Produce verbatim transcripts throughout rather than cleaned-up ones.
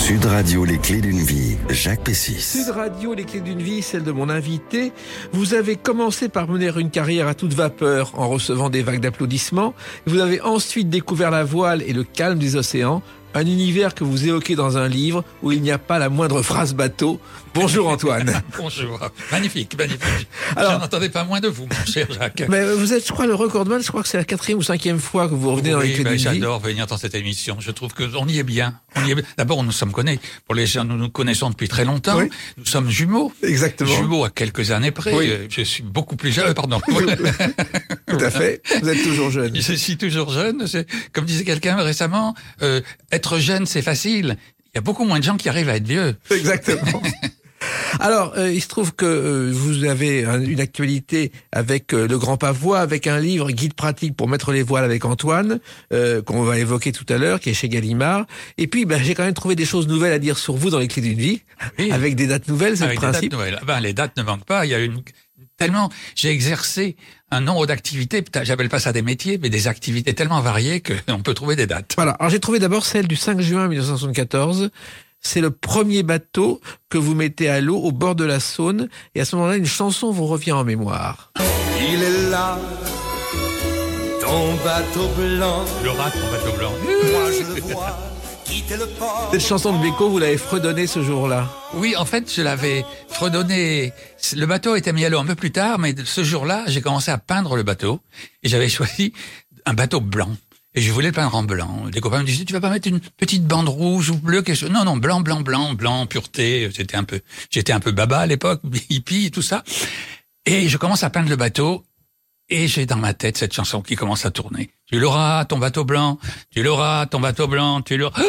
Sud Radio, les clés d'une vie, Jacques Pessis. Sud Radio, les clés d'une vie, celle de mon invité. Vous avez commencé par mener une carrière à toute vapeur en recevant des vagues d'applaudissements. Vous avez ensuite découvert la voile et le calme des océans. Un univers que vous évoquez dans un livre où il n'y a pas la moindre phrase bateau. Bonjour Antoine. Bonjour. Magnifique, magnifique. Alors, j'en entendais pas moins de vous, mon cher Jacques. Mais vous êtes, je crois, le recordman. Je crois que c'est la quatrième ou cinquième fois que vous revenez oui, dans les clés ben, d'une vie. J'adore venir dans cette émission. Je trouve que on y est bien. On y est bien. D'abord, nous sommes connus. Pour les gens, nous nous connaissons depuis très longtemps. Oui. Nous sommes jumeaux. Exactement. Jumeaux à quelques années près. Oui. Je suis beaucoup plus jeune. Pardon. Tout à fait. Vous êtes toujours jeune. Je suis toujours jeune. C'est, comme disait quelqu'un récemment, euh, être jeune, c'est facile. Il y a beaucoup moins de gens qui arrivent à être vieux. Exactement. Alors, euh, il se trouve que euh, vous avez un, une actualité avec euh, le Grand Pavois, avec un livre guide pratique pour mettre les voiles avec Antoine, euh, qu'on va évoquer tout à l'heure, qui est chez Gallimard. Et puis, ben, j'ai quand même trouvé des choses nouvelles à dire sur vous dans les clés d'une vie, oui. Avec des dates nouvelles, c'est avec le principe. Des dates nouvelles. Ben, les dates ne manquent pas. Il y a une tellement j'ai exercé un nombre d'activités, j'appelle pas ça des métiers, mais des activités tellement variées qu'on peut trouver des dates. Voilà. Alors j'ai trouvé d'abord celle du cinq juin mille neuf cent soixante-quatorze. C'est le premier bateau que vous mettez à l'eau au bord de la Saône. Et à ce moment-là, une chanson vous revient en mémoire. Il est là, ton bateau blanc. Le rat, ton bateau blanc. Moi je le vois quitter le port. Cette chanson de Beko, vous l'avez fredonnée ce jour-là. Oui, en fait, je l'avais fredonnée. Le bateau était mis à l'eau un peu plus tard, mais ce jour-là, j'ai commencé à peindre le bateau. Et j'avais choisi un bateau blanc. Et je voulais le peindre en blanc. Les copains me disaient, tu vas pas mettre une petite bande rouge ou bleue, quelque chose? Non, non, blanc, blanc, blanc, blanc, pureté. J'étais un peu, j'étais un peu baba à l'époque, hippie, tout ça. Et je commence à peindre le bateau. Et j'ai dans ma tête cette chanson qui commence à tourner. Tu l'auras, ton bateau blanc. Tu l'auras, ton bateau blanc. Tu l'auras.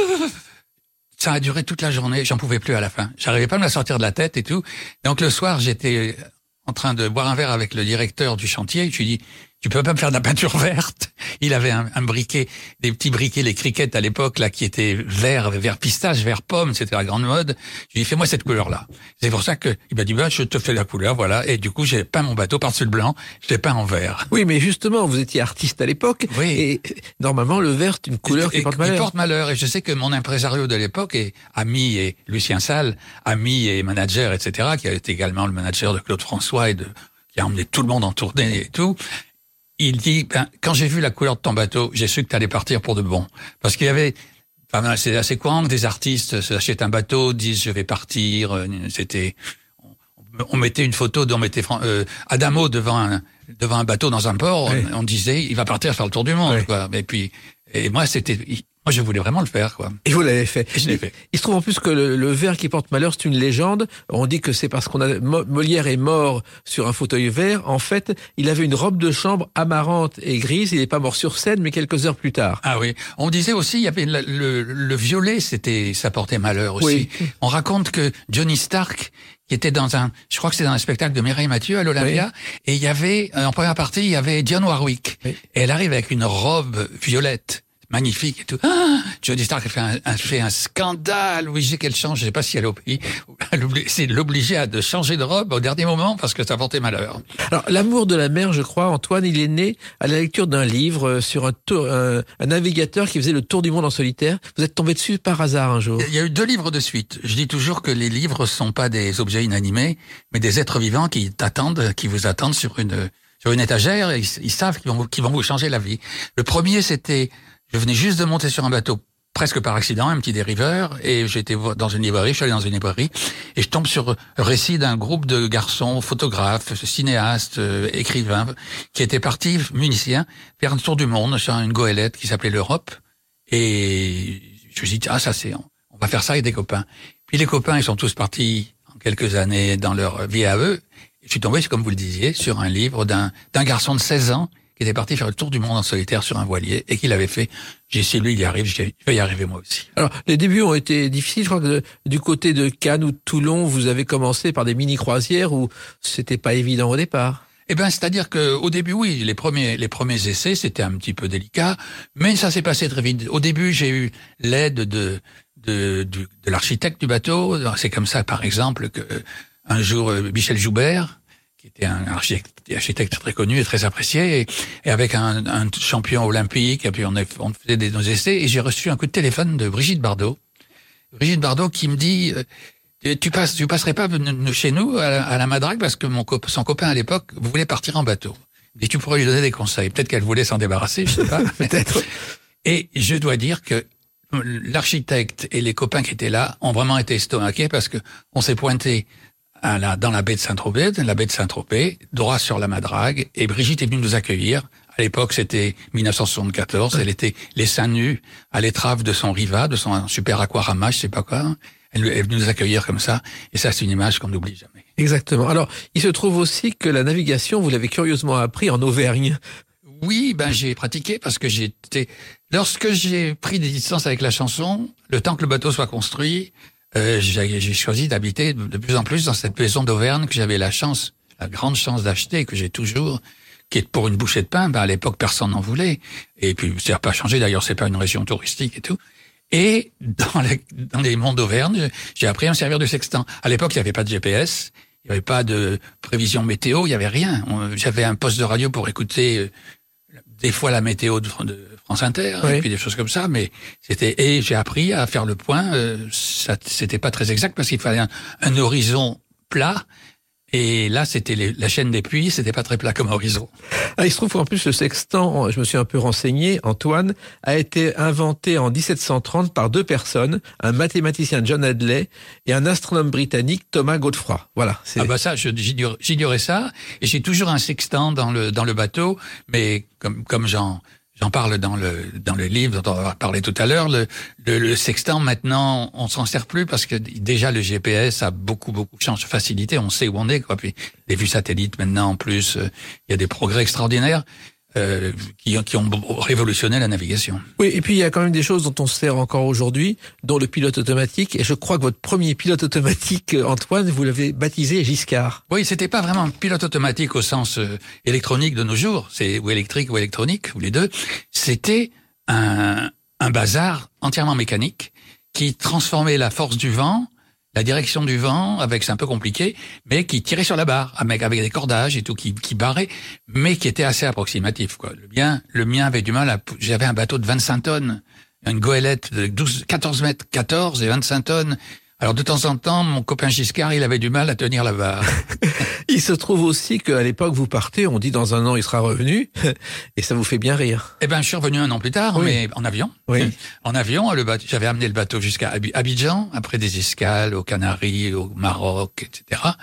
Ça a duré toute la journée. J'en pouvais plus à la fin. J'arrivais pas à me la sortir de la tête et tout. Donc le soir, j'étais en train de boire un verre avec le directeur du chantier. Je lui dis, tu peux pas me faire de la peinture verte? Il avait un, un briquet, des petits briquets, les criquettes à l'époque, là, qui étaient vert, vert pistache, vert pomme, c'était la grande mode. Je lui ai dit, fais-moi cette couleur-là. C'est pour ça que, il m'a dit, bah, je te fais la couleur, voilà. Et du coup, j'ai peint mon bateau par-dessus le blanc, je l'ai peint en vert. Oui, mais justement, vous étiez artiste à l'époque. Oui. Et normalement, le vert, c'est une couleur et, qui porte malheur. Qui porte malheur. Et je sais que mon impresario de l'époque, et ami et Lucien Salle, ami et manager, et cetera, qui a été également le manager de Claude François et de, qui a emmené tout le monde en tournée et tout. Il dit, ben, quand j'ai vu la couleur de ton bateau, j'ai su que t'allais partir pour de bon. Parce qu'il y avait, enfin, c'est assez courant que des artistes s'achètent un bateau, disent je vais partir. C'était, on, on mettait une photo, on mettait euh, Adamo devant un, devant un bateau dans un port, oui. on, on disait il va partir faire le tour du monde, oui. quoi. Et puis, et moi c'était, moi je voulais vraiment le faire, quoi. Et vous l'avez fait. Et je l'ai fait. Il se trouve en plus que le, le vert qui porte malheur, c'est une légende. On dit que c'est parce qu'on a Molière est mort sur un fauteuil vert. En fait, il avait une robe de chambre amarante et grise. Il n'est pas mort sur scène, mais quelques heures plus tard. Ah oui. On disait aussi, il y avait le, le, le violet, c'était, ça portait malheur aussi. Oui. On raconte que Johnny Stark, qui était dans un, je crois que c'est dans un spectacle de Mireille Mathieu à l'Olympia, oui. et il y avait, en première partie, il y avait Dionne Warwick. Oui. Et elle arrive avec une robe violette. Magnifique et tout. Ah, Jodie Stark a fait un, a fait un scandale, obligé qu'elle change. Je sais pas si elle a c'est l'obliger à de changer de robe au dernier moment parce que ça portait malheur. Alors, l'amour de la mer, je crois, Antoine, il est né à la lecture d'un livre sur un, tour, un, un navigateur qui faisait le tour du monde en solitaire. Vous êtes tombé dessus par hasard un jour. Il y a eu deux livres de suite. Je dis toujours que les livres sont pas des objets inanimés, mais des êtres vivants qui t'attendent, qui vous attendent sur une, sur une étagère et ils, ils savent qu'ils vont, qu'ils vont vous changer la vie. Le premier, c'était, je venais juste de monter sur un bateau, presque par accident, un petit dériveur, et j'étais dans une librairie, je suis allé dans une librairie, et je tombe sur un récit d'un groupe de garçons, photographes, cinéastes, euh, écrivains, qui étaient partis, musiciens, faire un tour du monde sur une goélette qui s'appelait l'Europe, et je me suis dit, ah, ça c'est, on va faire ça avec des copains. Puis les copains, ils sont tous partis en quelques années dans leur vie à eux, et je suis tombé, comme vous le disiez, sur un livre d'un, d'un garçon de seize ans, qui était parti faire le tour du monde en solitaire sur un voilier et qui l'avait fait. J'ai essayé, lui, il y arrive, je vais y arriver moi aussi. Alors, les débuts ont été difficiles. Je crois que de, du côté de Cannes ou de Toulon, vous avez commencé par des mini-croisières où c'était pas évident au départ. Eh ben, c'est-à-dire que au début, oui, les premiers, les premiers essais, c'était un petit peu délicat, mais ça s'est passé très vite. Au début, j'ai eu l'aide de, de, de, de l'architecte du bateau. C'est comme ça, par exemple, que un jour, Michel Joubert, qui était un architecte, architecte très connu et très apprécié, et, et avec un, un champion olympique, et puis on, a, on faisait des nos essais, et j'ai reçu un coup de téléphone de Brigitte Bardot, Brigitte Bardot qui me dit euh, tu passes, tu passerais pas chez nous à la, à la Madrague parce que mon cop- son copain à l'époque voulait partir en bateau. Et tu pourrais lui donner des conseils. Peut-être qu'elle voulait s'en débarrasser, je sais pas. Peut-être. Et je dois dire que l'architecte et les copains qui étaient là ont vraiment été estomaqués parce que on s'est pointé à la, dans la baie de Saint-Tropez, la baie de Saint-Tropez, droit sur la Madrague, et Brigitte est venue nous accueillir. À l'époque, c'était dix-neuf cent soixante-quatorze. Elle était les seins nus à l'étrave de son Riva, de son super aquarama, je sais pas quoi. Elle est venue nous accueillir comme ça. Et ça, c'est une image qu'on n'oublie jamais. Exactement. Alors, il se trouve aussi que la navigation, vous l'avez curieusement appris en Auvergne. Oui, ben j'ai pratiqué parce que j'étais. Lorsque j'ai pris des distances avec la chanson, le temps que le bateau soit construit, euh, j'ai, j'ai choisi d'habiter de plus en plus dans cette maison d'Auvergne que j'avais la chance, la grande chance d'acheter, que j'ai toujours, qui est pour une bouchée de pain. Ben à l'époque, personne n'en voulait. Et puis ça n'a pas changé. D'ailleurs, c'est pas une région touristique et tout. Et dans les, dans les monts d'Auvergne, j'ai appris à me servir de sextant. À l'époque, il n'y avait pas de G P S, il n'y avait pas de prévision météo, il n'y avait rien. On, j'avais un poste de radio pour écouter des fois la météo de, de France Inter, oui. Et puis des choses comme ça, mais c'était, et j'ai appris à faire le point, euh, ça, c'était pas très exact parce qu'il fallait un, un horizon plat, et là, c'était les, la chaîne des puits, c'était pas très plat comme horizon. Ah, il se trouve qu'en plus, le sextant, je me suis un peu renseigné, Antoine, a été inventé en dix-sept cent trente par deux personnes, un mathématicien John Hadley et un astronome britannique Thomas Godefroy. Voilà. C'est... Ah bah ça, je, j'ignorais, j'ignorais ça, et j'ai toujours un sextant dans le, dans le bateau, mais comme, comme j'en, J'en parle dans le dans le livre dont on va parler tout à l'heure. Le, le, le sextant, maintenant, on s'en sert plus parce que déjà le G P S a beaucoup beaucoup changé, facilité. On sait où on est, quoi. Puis les vues satellites maintenant, en plus, il euh, y a des progrès extraordinaires euh, qui, qui ont révolutionné la navigation. Oui, et puis il y a quand même des choses dont on se sert encore aujourd'hui, dont le pilote automatique. Et je crois que votre premier pilote automatique, Antoine, vous l'avez baptisé Giscard. Oui, c'était pas vraiment un pilote automatique au sens euh, électronique de nos jours, c'est ou électrique ou électronique, ou les deux. C'était un, un bazar entièrement mécanique qui transformait la force du vent, la direction du vent, avec, c'est un peu compliqué, mais qui tirait sur la barre, avec, avec des cordages et tout, qui, qui barrait, mais qui était assez approximatif, quoi. Le mien, le mien avait du mal à, j'avais un bateau de vingt-cinq tonnes, une goélette de douze, quatorze mètres, quatorze et vingt-cinq tonnes. Alors, de temps en temps, mon copain Giscard, il avait du mal à tenir la barre. Il se trouve aussi qu'à l'époque, vous partez, on dit dans un an, il sera revenu, et ça vous fait bien rire. Eh ben, je suis revenu un an plus tard, oui. Mais en avion. Oui. En avion, le bateau, j'avais amené le bateau jusqu'à Abidjan, après des escales aux Canaries, au Maroc, et cetera.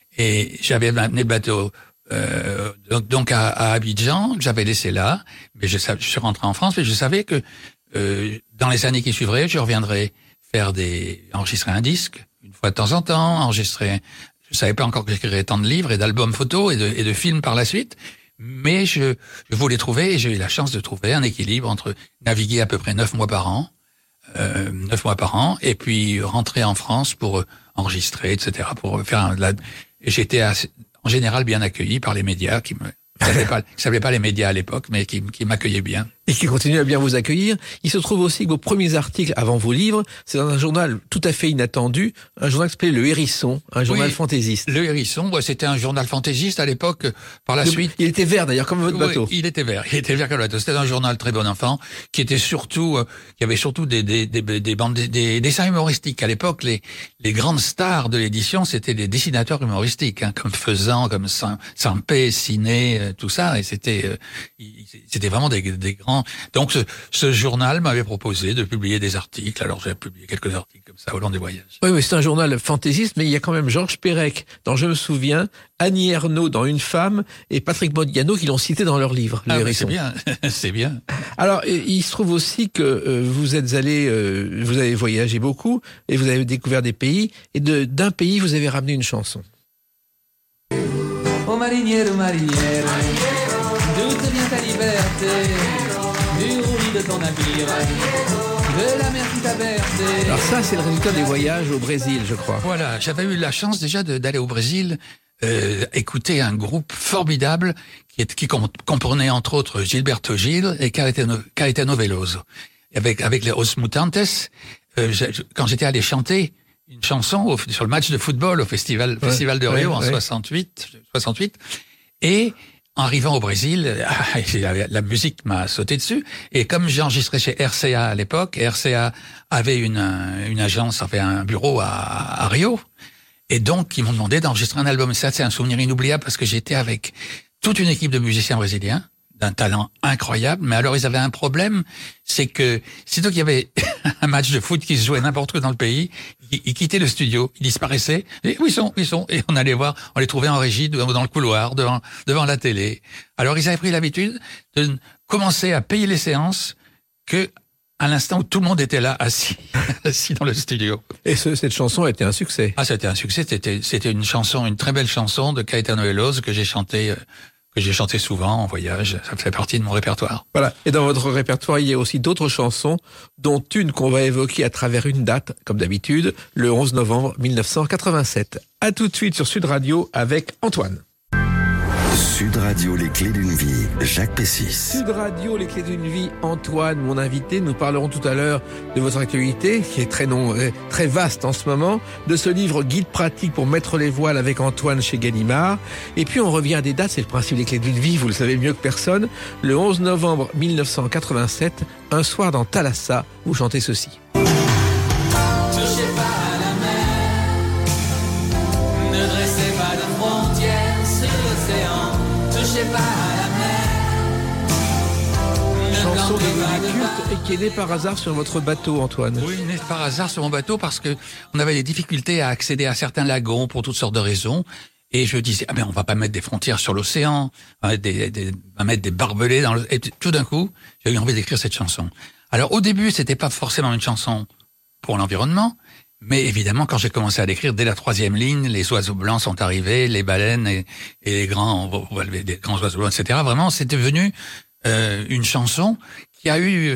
Et j'avais amené le bateau euh, donc à, à Abidjan, que j'avais laissé là, mais je, je suis rentré en France, mais je savais que euh, dans les années qui suivraient, je reviendrais faire des enregistrer un disque une fois de temps en temps, enregistrer. Je savais pas encore que j'écrirais tant de livres et d'albums photos et de, et de films par la suite, mais je, je voulais trouver et j'ai eu la chance de trouver un équilibre entre naviguer à peu près neuf mois par an, euh, neuf mois par an, et puis rentrer en France pour enregistrer, et cetera, pour faire un, la, et j'étais assez, en général bien accueilli par les médias qui me ne savaient pas, savaient pas les médias à l'époque, mais qui, qui m'accueillaient bien. Et qui continuent à bien vous accueillir. Il se trouve aussi que vos premiers articles avant vos livres, c'est dans un journal tout à fait inattendu, un journal qui s'appelait Le Hérisson, un journal oui, fantaisiste. Le Hérisson, ouais, c'était un journal fantaisiste à l'époque. Par la Le, suite, il était vert d'ailleurs, comme votre bateau. Oui, il était vert. Il était vert comme le bateau. C'était un journal très bon enfant, qui était surtout, euh, qui avait surtout des des des, des bandes, des, des dessins humoristiques. À l'époque, les les grandes stars de l'édition, c'était des dessinateurs humoristiques, hein, comme Faisan, comme Sampé, Ciné, euh, tout ça. Et c'était euh, c'était vraiment des des grands. Donc ce, ce journal m'avait proposé de publier des articles. Alors j'ai publié quelques articles comme ça au long des voyages. Oui, mais c'est un journal fantaisiste, mais il y a quand même Georges Perec, dont je me souviens, Annie Ernaux dans Une femme, et Patrick Modiano qui l'ont cité dans leur livre. Ah oui, c'est bien, c'est bien. Alors, il se trouve aussi que euh, vous êtes allé, euh, vous avez voyagé beaucoup, et vous avez découvert des pays, et de, d'un pays, vous avez ramené une chanson. Oh marinière, marinière, d'où te vient ta liberté? Du roulis de ton navire, de la mer qui t'a bercé. Alors ça, c'est le résultat des voyages au Brésil, je crois. Voilà, j'avais eu la chance déjà de, d'aller au Brésil, euh, écouter un groupe formidable qui, est, qui comprenait entre autres Gilberto Gil et Caetano, Caetano Veloso. Avec, avec les Os Mutantes, euh, quand j'étais allé chanter une chanson au, sur le match de football au festival, ouais, festival de Rio ouais, en ouais. soixante-huit, soixante-huit, et arrivant au Brésil, la, la musique m'a sauté dessus. Et comme j'ai enregistré chez R C A à l'époque, R C A avait une, une agence, avait un bureau à, à Rio. Et donc, ils m'ont demandé d'enregistrer un album. Et ça, c'est un souvenir inoubliable parce que j'étais avec toute une équipe de musiciens brésiliens, d'un talent incroyable. Mais alors, ils avaient un problème, c'est que sitôt qu'il y avait un match de foot qui se jouait n'importe où dans le pays, ils, ils quittaient le studio, ils disparaissaient. Et où ils sont, où ils sont. Et on allait voir, on les trouvait en régie, dans le couloir, devant, devant la télé. Alors, ils avaient pris l'habitude de commencer à payer les séances que à l'instant où tout le monde était là, assis, assis dans le studio. Et ce, cette chanson a été un succès. Ah, c'était un succès. C'était, c'était une chanson, une très belle chanson de Caetano Veloso que j'ai chantée, que j'ai chanté souvent en voyage. Ça fait partie de mon répertoire. Voilà. Et dans votre répertoire, il y a aussi d'autres chansons, dont une qu'on va évoquer à travers une date, comme d'habitude, le onze novembre mille neuf cent quatre-vingt-sept. À tout de suite sur Sud Radio avec Antoine. Sud Radio, les clés d'une vie, Jacques Pessis. Sud Radio, les clés d'une vie, Antoine, mon invité. Nous parlerons tout à l'heure de votre actualité, qui est très, non, très vaste en ce moment, de ce livre Guide pratique pour mettre les voiles avec Antoine chez Gallimard. Et puis on revient à des dates, c'est le principe des clés d'une vie, vous le savez mieux que personne. Le onze novembre mille neuf cent quatre-vingt-sept, un soir dans Thalassa, vous chantez ceci. Chanson devenue culte et qui est née par hasard sur votre bateau, Antoine. Oui, née par hasard sur mon bateau parce que on avait des difficultés à accéder à certains lagons pour toutes sortes de raisons. Et je disais, ah ben on va pas mettre des frontières sur l'océan, on va mettre des, des, on va mettre des barbelés dans le... Et tout d'un coup, j'ai eu envie d'écrire cette chanson. Alors au début, c'était pas forcément une chanson pour l'environnement, mais évidemment, quand j'ai commencé à l'écrire, dès la troisième ligne, les oiseaux blancs sont arrivés, les baleines et, et les grands, on va lever des grands oiseaux blancs, et cetera. Vraiment, c'était devenu euh, une chanson qui a eu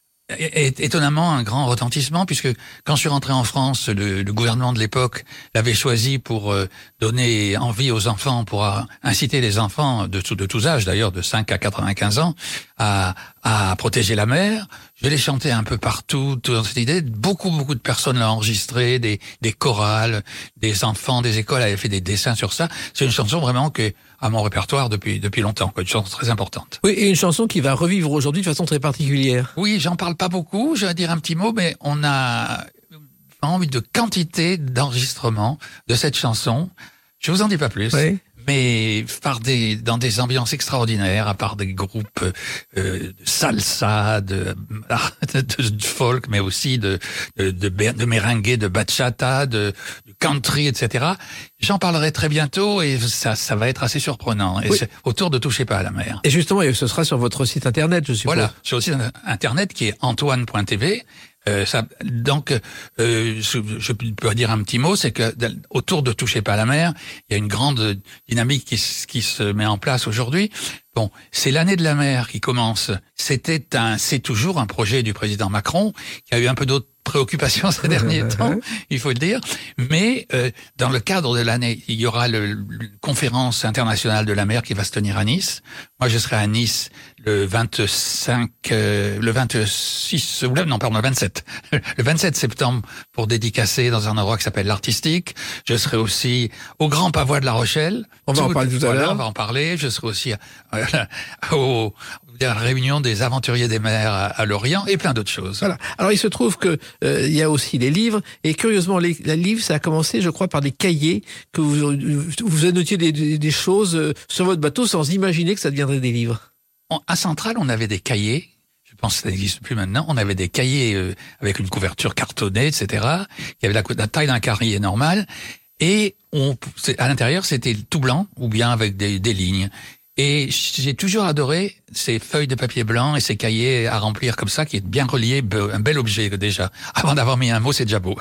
étonnamment un grand retentissement, puisque quand je suis rentré en France, le, le gouvernement de l'époque l'avait choisi pour euh, donner envie aux enfants, pour euh, inciter les enfants de, de tous âges, d'ailleurs de cinq à quatre-vingt-quinze ans, à, à protéger la mer. Je l'ai chanté un peu partout, dans cette idée. Beaucoup, beaucoup de personnes l'ont enregistré, des, des chorales, des enfants, des écoles avaient fait des dessins sur ça. C'est une chanson vraiment que à mon répertoire depuis depuis longtemps, quoi, une chanson très importante. Oui, et une chanson qui va revivre aujourd'hui de façon très particulière. Oui, j'en parle pas beaucoup, je vais dire un petit mot, mais on a vraiment eu de quantité d'enregistrements de cette chanson. Je vous en dis pas plus. Oui. Mais par des dans des ambiances extraordinaires, à part des groupes euh, de salsa, de, de, de folk, mais aussi de de, de, de merengue, de bachata, de, de country, et cetera. J'en parlerai très bientôt et ça ça va être assez surprenant. Et oui. C'est autour de Touchez pas à la mer. Et justement, ce sera sur votre site internet, je suppose. Voilà, sur le site internet qui est antoine point t v. Euh, ça, donc, euh, je, je peux dire un petit mot, c'est que autour de Touchez pas à la mer, il y a une grande dynamique qui, qui se met en place aujourd'hui. Bon, c'est l'année de la mer qui commence. C'était un, c'est toujours un projet du président Macron qui a eu un peu d'autres préoccupations ces derniers temps, il faut le dire. Mais euh, dans le cadre de l'année, il y aura le, le conférence internationale de la mer qui va se tenir à Nice. Moi, je serai à Nice le vingt-cinq, euh, le vingt-six, non pardon, le vingt-sept, le vingt-sept septembre pour dédicacer dans un endroit qui s'appelle l'Artistique. Je serai aussi au Grand Pavois de La Rochelle. On va tout, en parler tout à voilà, l'heure. On va en parler. Je serai aussi à, à, au à la réunion des aventuriers des mers à, à Lorient et plein d'autres choses. Voilà. Alors il se trouve que euh, il y a aussi les livres et curieusement les, les livres ça a commencé je crois par des cahiers que vous vous annotiez des, des, des choses euh, sur votre bateau sans imaginer que ça deviendrait des livres. En, à Centrale on avait des cahiers. Je pense que ça n'existe plus maintenant. On avait des cahiers euh, avec une couverture cartonnée, et cetera. Il y avait la, la taille d'un cahier normal et on à l'intérieur c'était tout blanc ou bien avec des, des lignes. Et j'ai toujours adoré ces feuilles de papier blanc et ces cahiers à remplir comme ça, qui est bien relié, un bel objet déjà. Avant d'avoir mis un mot, c'est déjà beau.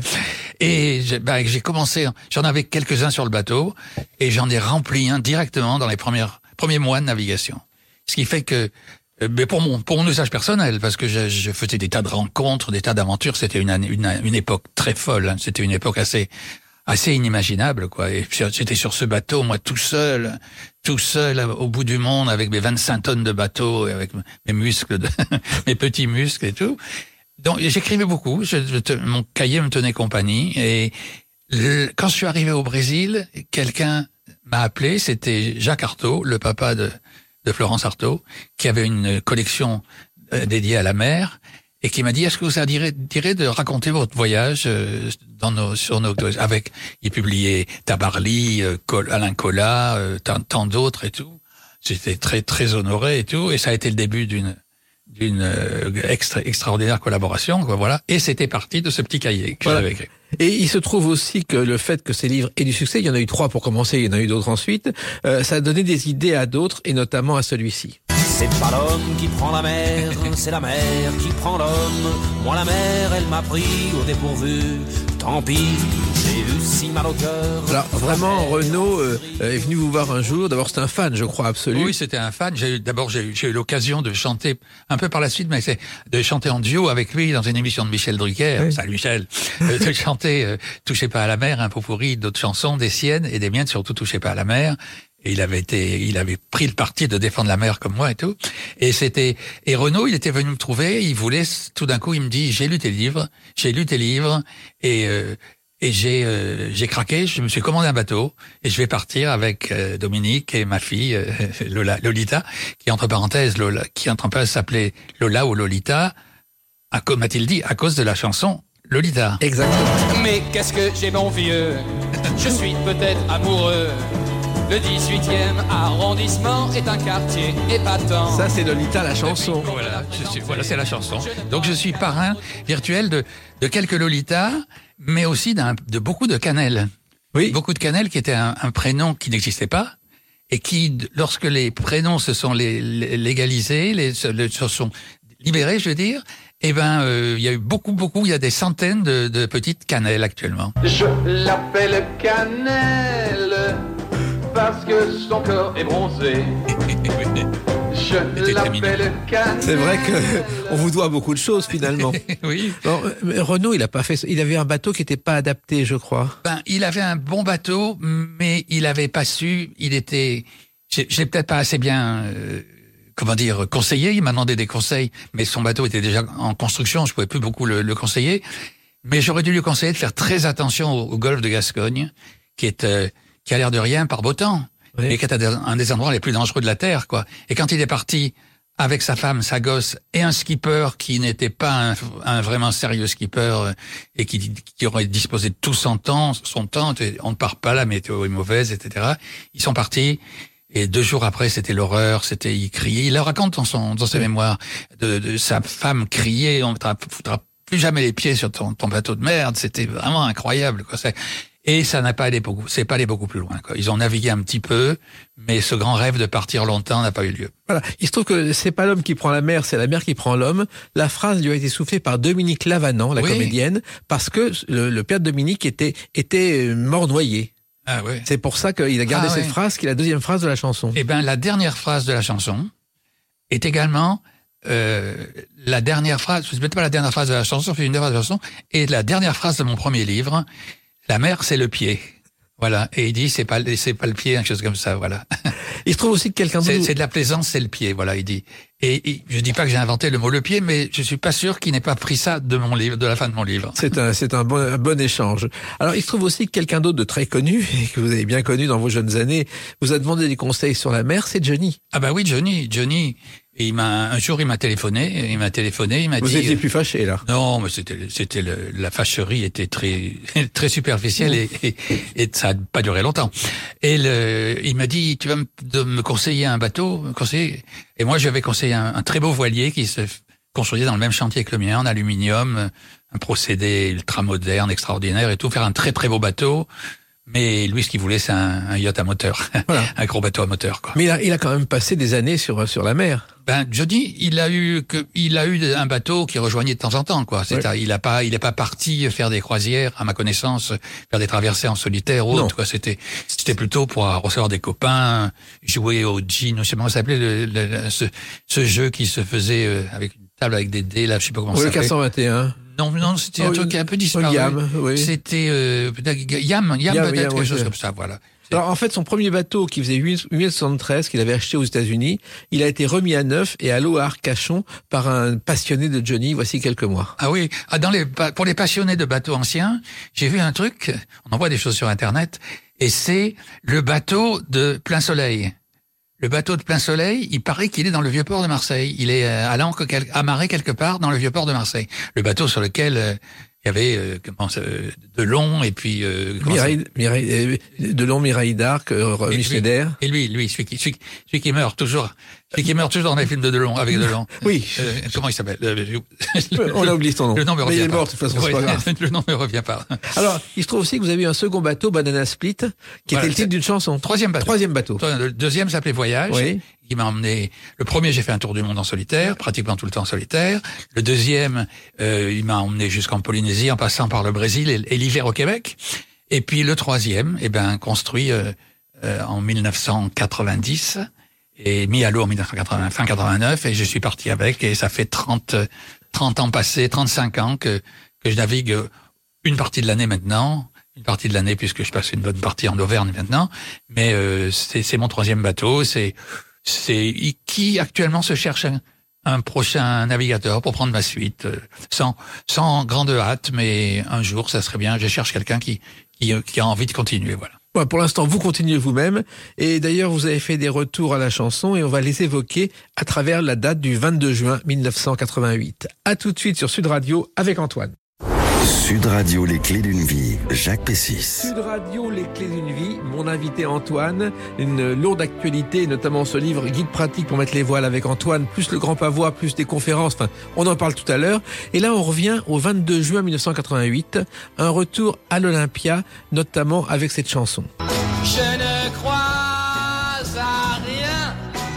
Et j'ai, bah, j'ai commencé, j'en avais quelques-uns sur le bateau, et j'en ai rempli un directement dans les premières, premiers mois de navigation. Ce qui fait que, mais pour mon, pour mon usage personnel, parce que je, je faisais des tas de rencontres, des tas d'aventures, c'était une, une, une époque très folle, hein. C'était une époque assez, assez inimaginable, quoi. Et j'étais sur ce bateau, moi, tout seul, tout seul, au bout du monde, avec mes vingt-cinq tonnes de bateau, et avec mes muscles, de mes petits muscles et tout. Donc, j'écrivais beaucoup. Je, je, mon cahier me tenait compagnie. Et le, quand je suis arrivé au Brésil, quelqu'un m'a appelé, c'était Jacques Artaud, le papa de, de Florence Artaud, qui avait une collection euh, dédiée à la mer, et qui m'a dit, est-ce que vous direz, direz de raconter votre voyage euh, dans nos, sur nos, avec, il publiait Tabarly, euh, Col, Alain Colas, euh, tant, tant d'autres et tout. J'étais très, très honoré et tout, et ça a été le début d'une, d'une euh, extra, extraordinaire collaboration, quoi, voilà. Et c'était parti de ce petit cahier que voilà. j'avais écrit. Et il se trouve aussi que le fait que ces livres aient du succès, il y en a eu trois pour commencer, il y en a eu d'autres ensuite, euh, ça a donné des idées à d'autres, et notamment à celui-ci. C'est pas l'homme qui prend la mer, c'est la mer qui prend l'homme. Moi la mer, elle m'a pris au dépourvu. Tant pis, j'ai eu si mal au cœur. Alors vraiment, Renaud euh, est venu vous voir un jour. D'abord, c'est un fan, je crois, absolu. Oui, c'était un fan. J'ai eu, d'abord, j'ai eu, j'ai eu l'occasion de chanter un peu par la suite, mais c'est de chanter en duo avec lui dans une émission de Michel Drucker. Oui. Salut Michel. euh, de chanter euh, Touchez pas à la mer, un pot pourri, d'autres chansons, des siennes et des miennes, surtout Touchez pas à la mer. Et il avait été, il avait pris le parti de défendre la mer comme moi et tout. Et c'était, et Renaud, il était venu me trouver, il voulait, tout d'un coup, il me dit, j'ai lu tes livres, j'ai lu tes livres, et, euh, et j'ai, euh, j'ai craqué, je me suis commandé un bateau, et je vais partir avec euh, Dominique et ma fille, euh, Lola, Lolita, qui entre parenthèses, Lola, qui entre parenthèses s'appelait Lola ou Lolita, à, comme m'a-t-il dit, à cause de la chanson Lolita. Exactement. Mais qu'est-ce que j'ai bon vieux, je suis peut-être amoureux. Le dix-huitième arrondissement est un quartier épatant. Ça, c'est Lolita, la chanson. Voilà, je suis, voilà, c'est la chanson. Donc, je suis parrain virtuel de, de quelques Lolita, mais aussi d'un, de beaucoup de Cannelle. Oui. Beaucoup de Cannelle qui était un, un prénom qui n'existait pas et qui, lorsque les prénoms se sont les, les, légalisés, les, les, se sont libérés, je veux dire, eh ben, il euh, y a eu beaucoup, beaucoup, il y a des centaines de, de petites Cannelle actuellement. Je l'appelle Cannelle parce que son corps est bronzé. Je l'appelle Cannelle. C'est vrai que on vous doit beaucoup de choses finalement. Oui. Non, Renaud, il a pas fait. Il avait un bateau qui n'était pas adapté, je crois. Ben, il avait un bon bateau, mais il avait pas su. Il était. Je l'ai peut-être pas assez bien. Euh, comment dire, conseillé. Il m'a demandé des conseils, mais son bateau était déjà en construction. Je pouvais plus beaucoup le, le conseiller. Mais j'aurais dû lui conseiller de faire très attention au, au golfe de Gascogne, qui est euh, qui a l'air de rien par beau temps, oui. Mais qui est un des endroits les plus dangereux de la Terre, quoi. Et quand il est parti avec sa femme, sa gosse et un skipper qui n'était pas un, un vraiment sérieux skipper et qui, qui aurait disposé de tout son temps, son temps, on ne part pas, la météo est mauvaise, et cetera. Ils sont partis. Et deux jours après, c'était l'horreur, c'était, il criait, il le raconte dans son, dans ses oui. mémoires, de, de sa femme criait, on ne foutra plus jamais les pieds sur ton, ton bateau de merde, c'était vraiment incroyable, quoi. C'est, et ça n'a pas allé beaucoup, c'est pas allé beaucoup plus loin, quoi. Ils ont navigué un petit peu, mais ce grand rêve de partir longtemps n'a pas eu lieu. Voilà. Il se trouve que c'est pas l'homme qui prend la mer, c'est la mer qui prend l'homme. La phrase lui a été soufflée par Dominique Lavanant, la oui. comédienne, parce que le, le père de Dominique était, était mort noyé. Ah ouais. C'est pour ça qu'il a gardé ah cette ouais. phrase, qui est la deuxième phrase de la chanson. Eh ben, la dernière phrase de la chanson est également euh, la dernière phrase, je ne sais pas la dernière phrase de la chanson, c'est une des phrases de la chanson, et la dernière phrase de mon premier livre, la mer, c'est le pied. Voilà. Et il dit, c'est pas, c'est pas le pied, quelque chose comme ça, voilà. Il se trouve aussi que quelqu'un d'autre. C'est, c'est de la plaisance, c'est le pied, voilà, il dit. Et, et je dis pas que j'ai inventé le mot le pied, mais je suis pas sûr qu'il n'ait pas pris ça de mon livre, de la fin de mon livre. C'est un, c'est un bon, un bon échange. Alors, il se trouve aussi que quelqu'un d'autre de très connu, et que vous avez bien connu dans vos jeunes années, vous a demandé des conseils sur la mer, c'est Johnny. Ah bah oui, Johnny, Johnny. Et il m'a, un jour, il m'a téléphoné, il m'a téléphoné, il m'a vous dit. Vous étiez plus fâché, là? Non, mais c'était, c'était le, la fâcherie était très, très superficielle et, et, et ça n'a pas duré longtemps. Et le, il m'a dit, tu vas me, de me conseiller un bateau, me conseiller. Et moi, je lui avais conseillé un, un très beau voilier qui se construisait dans le même chantier que le mien, en aluminium, un procédé ultra moderne, extraordinaire et tout, faire un très très beau bateau. Mais lui, ce qu'il voulait, c'est un, un yacht à moteur, voilà. Un gros bateau à moteur, quoi. Mais il a, il a quand même passé des années sur sur la mer. Ben, Johnny, il a eu que, il a eu un bateau qui rejoignait de temps en temps, quoi. C'est, ouais. Il a pas, il est pas parti faire des croisières, à ma connaissance, faire des traversées en solitaire ou autre, quoi. C'était, c'était plutôt pour recevoir des copains, jouer au gin, je sais pas comment ça s'appelait, le, le, le, ce, ce jeu qui se faisait euh, avec une table avec des dés, là, je sais pas comment ça s'appelait. Le quatre cent vingt et un. Non, non, c'était oh, un truc qui a un peu disparu. Oh, Yam, oui. C'était euh, peut-être Yam, Yam, Yam peut-être Yam, quelque oui, chose oui. comme ça, voilà. Alors en fait, son premier bateau qui faisait huit mille soixante-treize, qu'il avait acheté aux États-Unis, il a été remis à neuf et à l'eau à Arcachon par un passionné de Johnny. Voici quelques mois. Ah oui, ah, dans les pour les passionnés de bateaux anciens, j'ai vu un truc. On en voit des choses sur Internet. Et c'est le bateau de Plein Soleil. Le bateau de Plein Soleil, il paraît qu'il est dans le vieux port de Marseille. Il est à l'ancre, amarré quelque part dans le vieux port de Marseille. Le bateau sur lequel euh, il y avait euh, comment, euh, Delon et puis euh, Mireille, Mireille, euh, Delon, Mireille d'Arc, euh, Michelet. Et lui, lui, celui qui, celui, celui qui meurt toujours, celui qui meurt toujours dans les films de Delon, avec Delon. Oui. Euh, comment il s'appelle? euh, On a oublié son nom. Le nom me Mais revient il est pas. mort, de toute façon, c'est Ouais, pas grave. Le nom me revient pas. Alors, il se trouve aussi que vous avez eu un second bateau, Banana Split, qui Voilà, était le titre d'une chanson. Troisième bateau. Troisième bateau. Le deuxième s'appelait Voyage. Oui. Qui m'a emmené. Le premier, j'ai fait un tour du monde en solitaire, pratiquement tout le temps en solitaire. Le deuxième, euh, il m'a emmené jusqu'en Polynésie, en passant par le Brésil et, et l'hiver au Québec. Et puis le troisième, eh ben, construit euh, euh, en mille neuf cent quatre-vingt-dix et mis à l'eau en mille neuf cent quatre-vingts, fin quatre-vingt-neuf, et je suis parti avec. Et ça fait trente, trente ans passés, trente-cinq ans que que je navigue une partie de l'année maintenant. Une partie de l'année puisque je passe une bonne partie en Auvergne maintenant, mais euh, c'est, c'est mon troisième bateau. C'est, c'est qui actuellement se cherche un, un prochain navigateur pour prendre ma suite, euh, sans sans grande hâte, mais un jour ça serait bien. Je cherche quelqu'un qui qui, qui a envie de continuer. Voilà. Bon, pour l'instant, vous continuez vous-même. Et d'ailleurs, vous avez fait des retours à la chanson et on va les évoquer à travers la date du vingt-deux juin mille neuf cent quatre-vingt-huit. À tout de suite sur Sud Radio avec Antoine. Sud Radio, les clés d'une vie, Jacques Pessis. Sud Radio, les clés d'une vie, mon invité Antoine, une lourde actualité, notamment ce livre Guide pratique pour mettre les voiles avec Antoine, plus le Grand Pavois, plus des conférences, enfin, on en parle tout à l'heure. Et là, on revient au vingt-deux juin mille neuf cent quatre-vingt-huit, un retour à l'Olympia, notamment avec cette chanson. Je ne crois à rien.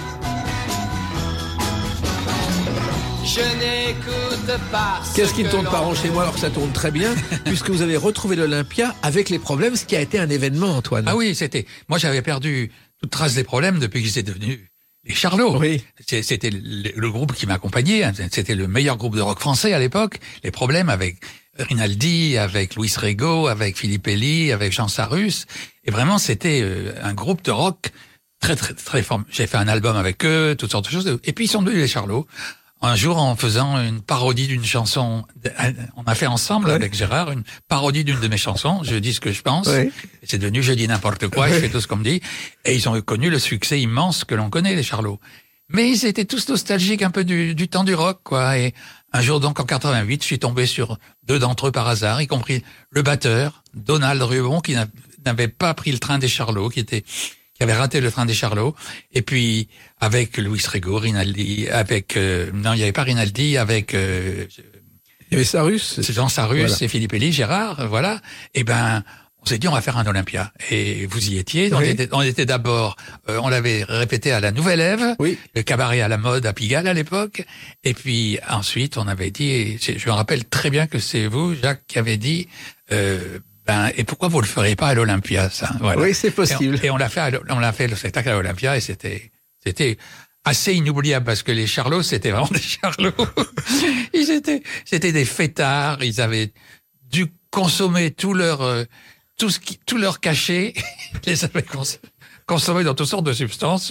Je n'écoute pas. Qu'est-ce qui ne tourne que pas l'on rond chez moi alors que ça tourne très bien, puisque vous avez retrouvé l'Olympia avec les problèmes, ce qui a été un événement, Antoine. Ah oui, c'était. Moi, j'avais perdu toute trace des problèmes depuis que j'étais devenu les Charlots. Oui. C'est- C'était le, le groupe qui m'accompagnait. C'était le meilleur groupe de rock français à l'époque. Les problèmes avec Rinaldi, avec Luis Rego, avec Philippe Elie, avec Jean Sarus. Et vraiment, c'était euh, un groupe de rock très, très, très fort. J'ai fait un album avec eux, toutes sortes de choses. Et puis, ils sont devenus les Charlots. Un jour, en faisant une parodie d'une chanson, on a fait ensemble Ouais. avec Gérard une parodie d'une de mes chansons. Je dis ce que je pense. Ouais. Et c'est devenu Je dis n'importe quoi, je fais tout ce qu'on me dit. Et ils ont connu le succès immense que l'on connaît, les Charlots. Mais ils étaient tous nostalgiques un peu du, du temps du rock, quoi. Et un jour, donc, en quatre-vingt-huit, je suis tombé sur deux d'entre eux par hasard, y compris le batteur, Donald Rubon, qui n'a- n'avait pas pris le train des Charlots, qui était, qui avait raté le train des Charlots. Et puis, avec Luis Rego, Rinaldi, avec, euh, non, il n'y avait pas Rinaldi, avec, euh, Il y avait Sarus. Jean Sarus Voilà. et Philippe Elie, Gérard, euh, voilà. Et ben, on s'est dit, on va faire un Olympia. Et vous y étiez. On Oui. était, on était d'abord, euh, on l'avait répété à la Nouvelle Ève, Oui. le cabaret à la mode à Pigalle à l'époque. Et puis ensuite, on avait dit, et c'est- je me rappelle très bien que c'est vous, Jacques, qui avez dit, euh, ben, et pourquoi vous le feriez pas à l'Olympia, ça? Voilà. Oui, c'est Et possible. on, et on l'a fait, à l'O- on l'a fait le spectacle à l'Olympia et c'était, c'était assez inoubliable parce que les Charlots, c'était vraiment des Charlots. Ils étaient, c'était des fêtards. Ils avaient dû consommer tout leur, euh, tout ce qui, tout leur cachet. Ils les avaient cons- consommés dans toutes sortes de substances.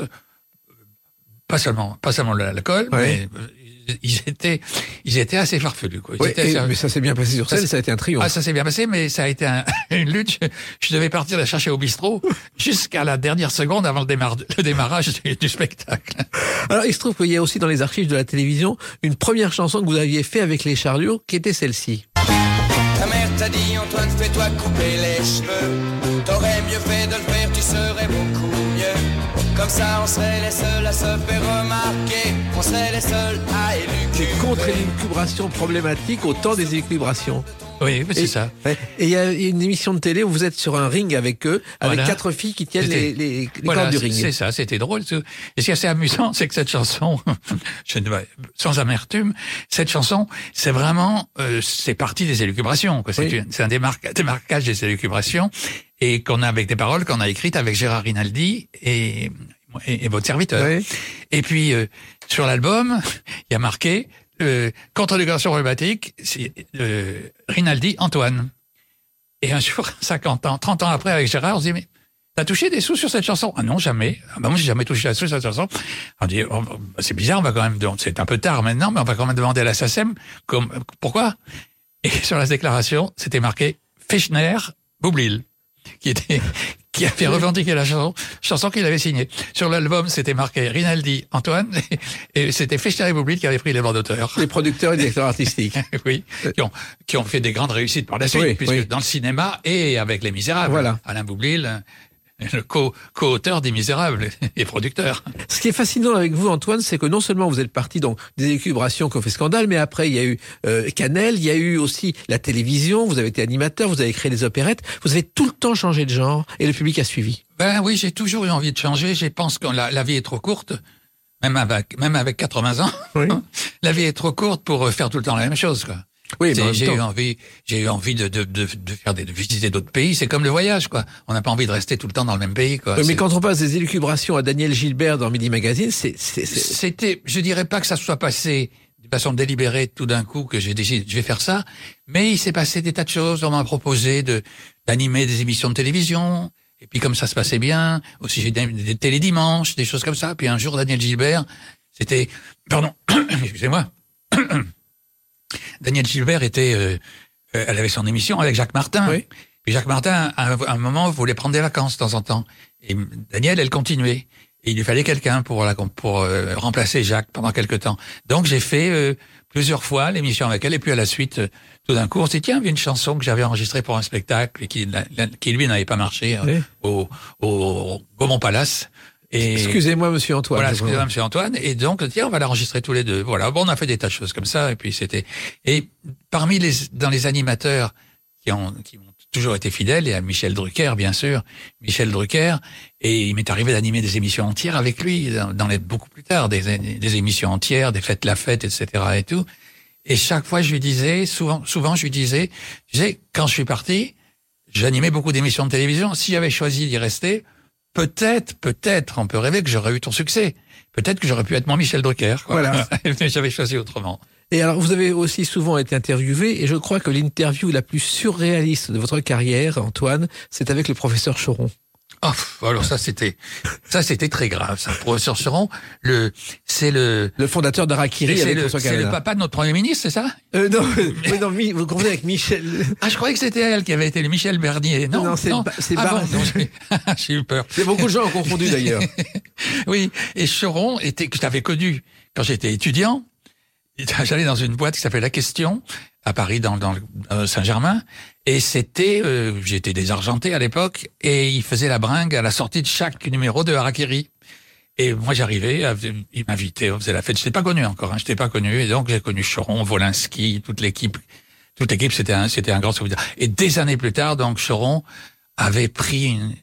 Pas seulement, pas seulement l'alcool, Ouais. mais euh, ils étaient, ils étaient assez farfelus, quoi. Ils Oui, étaient et- assez- mais ça s'est bien passé sur Ça, scène, c'est- ça a été un triomphe. ah, ça s'est bien passé, mais ça a été un- une lutte. Je, je devais partir la chercher au bistrot jusqu'à la dernière seconde avant le, démarre- le démarrage du, du spectacle. Alors, il se trouve qu'il y a aussi dans les archives de la télévision une première chanson que vous aviez fait avec les Charlures, qui était celle-ci. Ta mère t'a dit Antoine, fais-toi couper les cheveux. T'aurais mieux fait de le faire, tu serais beaucoup mieux. Comme ça on serait les seuls à se faire remarquer. On serait les seuls à C'est élucuber. contre l'élucubration problématique au temps des élucubrations. Oui, mais c'est Et- ça. Ouais. Et il y a une émission de télé où vous êtes sur un ring avec eux, avec Voilà. quatre filles qui tiennent C'était- les, les, les Voilà, cordes du c'est- ring. c'est ça, c'était drôle. Et ce qui est assez amusant, c'est que cette chanson, je ne vais- sans amertume, cette chanson, c'est vraiment, euh, c'est parti des élucubrations. quoi. C'est Oui. une- c'est un démarca- démarquage des élucubrations et qu'on a avec des paroles qu'on a écrites avec Gérard Rinaldi et, et, et votre serviteur. Ouais. Et puis euh, sur l'album, il y a marqué euh, contre l'éducation problématique, c'est euh, Rinaldi Antoine. Et un jour, cinquante ans, trente ans après, avec Gérard, on se dit, mais t'as touché des sous sur cette chanson? Ah non, jamais. Ah bah moi, j'ai jamais touché des sous sur cette chanson. On dit, oh, bah, c'est bizarre, on va quand même, c'est un peu tard maintenant, mais on va quand même demander à la SACEM, comme, pourquoi? Et sur la déclaration, c'était marqué Fechner, Boublil, qui était, qui avait revendiqué la chanson, chanson qu'il avait signée. Sur l'album, c'était marqué Rinaldi, Antoine, et, et c'était Fleischer Republic qui avait pris les droits d'auteur. Les producteurs et directeurs artistiques. Oui, qui ont, qui ont fait des grandes réussites par la suite, Oui, puisque oui. dans le cinéma et avec Les Misérables, Voilà. Alain Boublil, le co- co-auteur des Misérables et producteur. Ce qui est fascinant avec vous, Antoine, c'est que non seulement vous êtes parti donc des élucubrations qui ont fait scandale, mais après il y a eu euh, Canel, il y a eu aussi la télévision, vous avez été animateur, vous avez créé des opérettes, vous avez tout le temps changé de genre et le public a suivi. Ben oui, j'ai toujours eu envie de changer. Je pense que la, la vie est trop courte, même avec, même avec quatre-vingts ans. Oui. La vie est trop courte pour faire tout le temps la même chose, quoi. Oui, mais en C'est- même j'ai temps- eu envie, j'ai eu envie de, de, de, de faire des, de visiter d'autres pays. C'est comme le voyage, quoi. On n'a pas envie de rester tout le temps dans le même pays, quoi. Oui, mais C'est- quand on passe des élucubrations à Daniel Gilbert dans Midi Magazine, c'est... c'est, c'est... C'était, je dirais pas que ça soit passé de façon délibérée tout d'un coup que j'ai décidé, je vais faire ça, mais il s'est passé des tas de choses. On m'a proposé de, d'animer des émissions de télévision. Et puis comme ça se passait bien, aussi j'ai des, des télédimanches, des choses comme ça. Puis un jour, Daniel Gilbert, c'était, pardon, excusez-moi, Daniel Gilbert était, euh, euh, elle avait son émission avec Jacques Martin. Oui. Puis Jacques Martin, à un, à un moment, voulait prendre des vacances de temps en temps. Et Daniel, elle continuait. Et il lui fallait quelqu'un pour la, pour euh, remplacer Jacques pendant quelque temps. Donc j'ai fait euh, plusieurs fois l'émission avec elle. Et puis à la suite, euh, tout d'un coup, on s'est dit, tiens, il y a une chanson que j'avais enregistrée pour un spectacle et qui, la- la- qui lui n'avait pas marché euh, Oui. au, au Gaumont Palace. Et Excusez-moi, monsieur Antoine. voilà, je- excusez-moi, monsieur Antoine. Et donc, tiens, on va l'enregistrer tous les deux. Voilà. Bon, on a fait des tas de choses comme ça. Et puis, c'était, et parmi les, dans les animateurs qui ont, qui ont toujours été fidèles, il y a Michel Drucker, bien sûr. Michel Drucker. Et il m'est arrivé d'animer des émissions entières avec lui, dans, dans les, beaucoup plus tard, des, des émissions entières, des fêtes la fête, et cetera et tout. Et chaque fois, je lui disais, souvent, souvent, je lui disais, je disais, quand je suis parti, j'animais beaucoup d'émissions de télévision. Si j'avais choisi d'y rester, peut-être, peut-être, on peut rêver que j'aurais eu ton succès. Peut-être que j'aurais pu être mon Michel Drucker, quoi. Voilà. Mais j'avais choisi autrement. Et alors, vous avez aussi souvent été interviewé, et je crois que l'interview la plus surréaliste de votre carrière, Antoine, c'est avec le professeur Choron. Oh, alors ça c'était, ça c'était très grave. Ça, professeur Choron, le, c'est le, Le fondateur d'Harakiri c'est avec le, François c'est le Cavana. papa de notre premier ministre, c'est ça? Euh, non, mais non, Mi- vous confondez avec Michel. Ah, je croyais que c'était elle qui avait été le Michel Bernier. Non, Non, c'est Ba- c'est ah Bar- bon, non, j'ai, j'ai eu peur. C'est beaucoup de gens ont confondu d'ailleurs. Oui, et Choron était, que je t'avais connu quand j'étais étudiant. J'allais dans une boîte qui s'appelait La Question, à Paris, dans, dans euh, Saint-Germain, et c'était, euh, j'étais désargenté à l'époque, et il faisait la bringue à la sortie de chaque numéro de Harakiri. Et moi, j'arrivais, à- il m'invitait, on faisait la fête. Je n'étais pas connu encore, hein, je n'étais pas connu, et donc j'ai connu Choron, Wolinski, toute l'équipe. Toute l'équipe, c'était un, c'était un grand souvenir. Et des années plus tard, donc Choron avait pris une,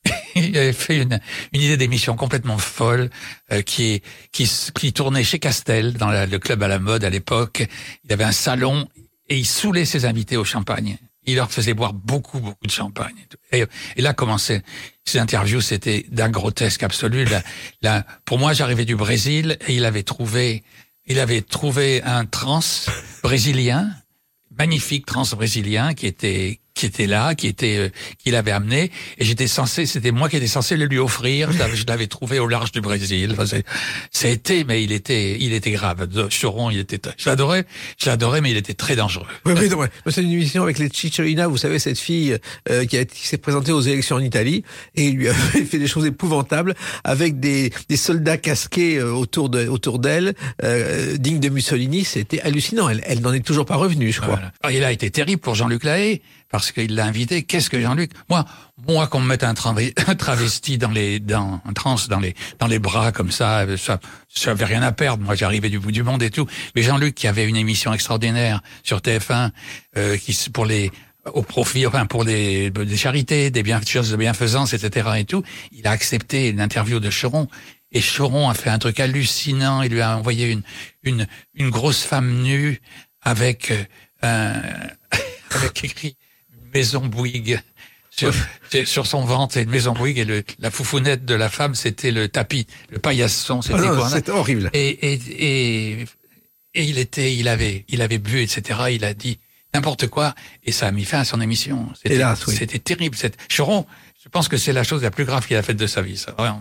il avait fait une, une idée d'émission complètement folle euh, qui, qui qui tournait chez Castel dans la- le club à la mode à l'époque. Il avait un salon et il saoulait ses invités au champagne. Il leur faisait boire beaucoup beaucoup de champagne. Et, tout. et, et là commençait ces interviews, c'était d'un grotesque absolu. Là, là, pour moi, j'arrivais du Brésil et il avait trouvé il avait trouvé un trans brésilien, magnifique trans brésilien qui était qui était là, qui était euh, qu'il avait amené, et j'étais censé, c'était moi qui étais censé le lui offrir. Je l'avais, je l'avais trouvé au large du Brésil. Enfin, c'est, c'était, mais il était, il était grave. Choron, il était, je l'adorais, je l'adorais, mais il était très dangereux. Oui, oui, non, ouais. C'est une émission avec les Cicciolina, vous savez, cette fille euh, qui, a, qui s'est présentée aux élections en Italie, et il lui a fait des choses épouvantables avec des, des soldats casqués euh, autour de, autour d'elle, euh, dignes de Mussolini. C'était hallucinant. Elle, elle n'en est toujours pas revenue, je crois. Voilà. Alors, il a été terrible pour Jean-Luc Lahaye, parce qu'il l'a invité. Qu'est-ce que Jean-Luc? Moi, moi, qu'on me mette un, travé- un travesti dans les, dans, un trans dans les, dans les bras comme ça, ça, ça avait rien à perdre. Moi, j'arrivais du bout du monde et tout. Mais Jean-Luc, qui avait une émission extraordinaire sur T F un, euh, qui, pour les, au profit, enfin, pour des, des charités, des bien, choses de bienfaisance, et cetera et tout, il a accepté l'interview de Choron. Et Choron a fait un truc hallucinant. Il lui a envoyé une, une, une grosse femme nue avec, euh, un, avec écrit Maison Bouygues sur, sur son ventre, et une Maison Bouygues, et le, la foufounette de la femme, c'était le tapis, le paillasson, c'était Ah non, quoi, c'est horrible. et, et, et, et il était, il avait, il avait bu, et cetera. Il a dit n'importe quoi, et ça a mis fin à son émission. C'était, Hélas, oui. c'était terrible. Cette, Choron, je pense que c'est la chose la plus grave qu'il a faite de sa vie, ça, vraiment.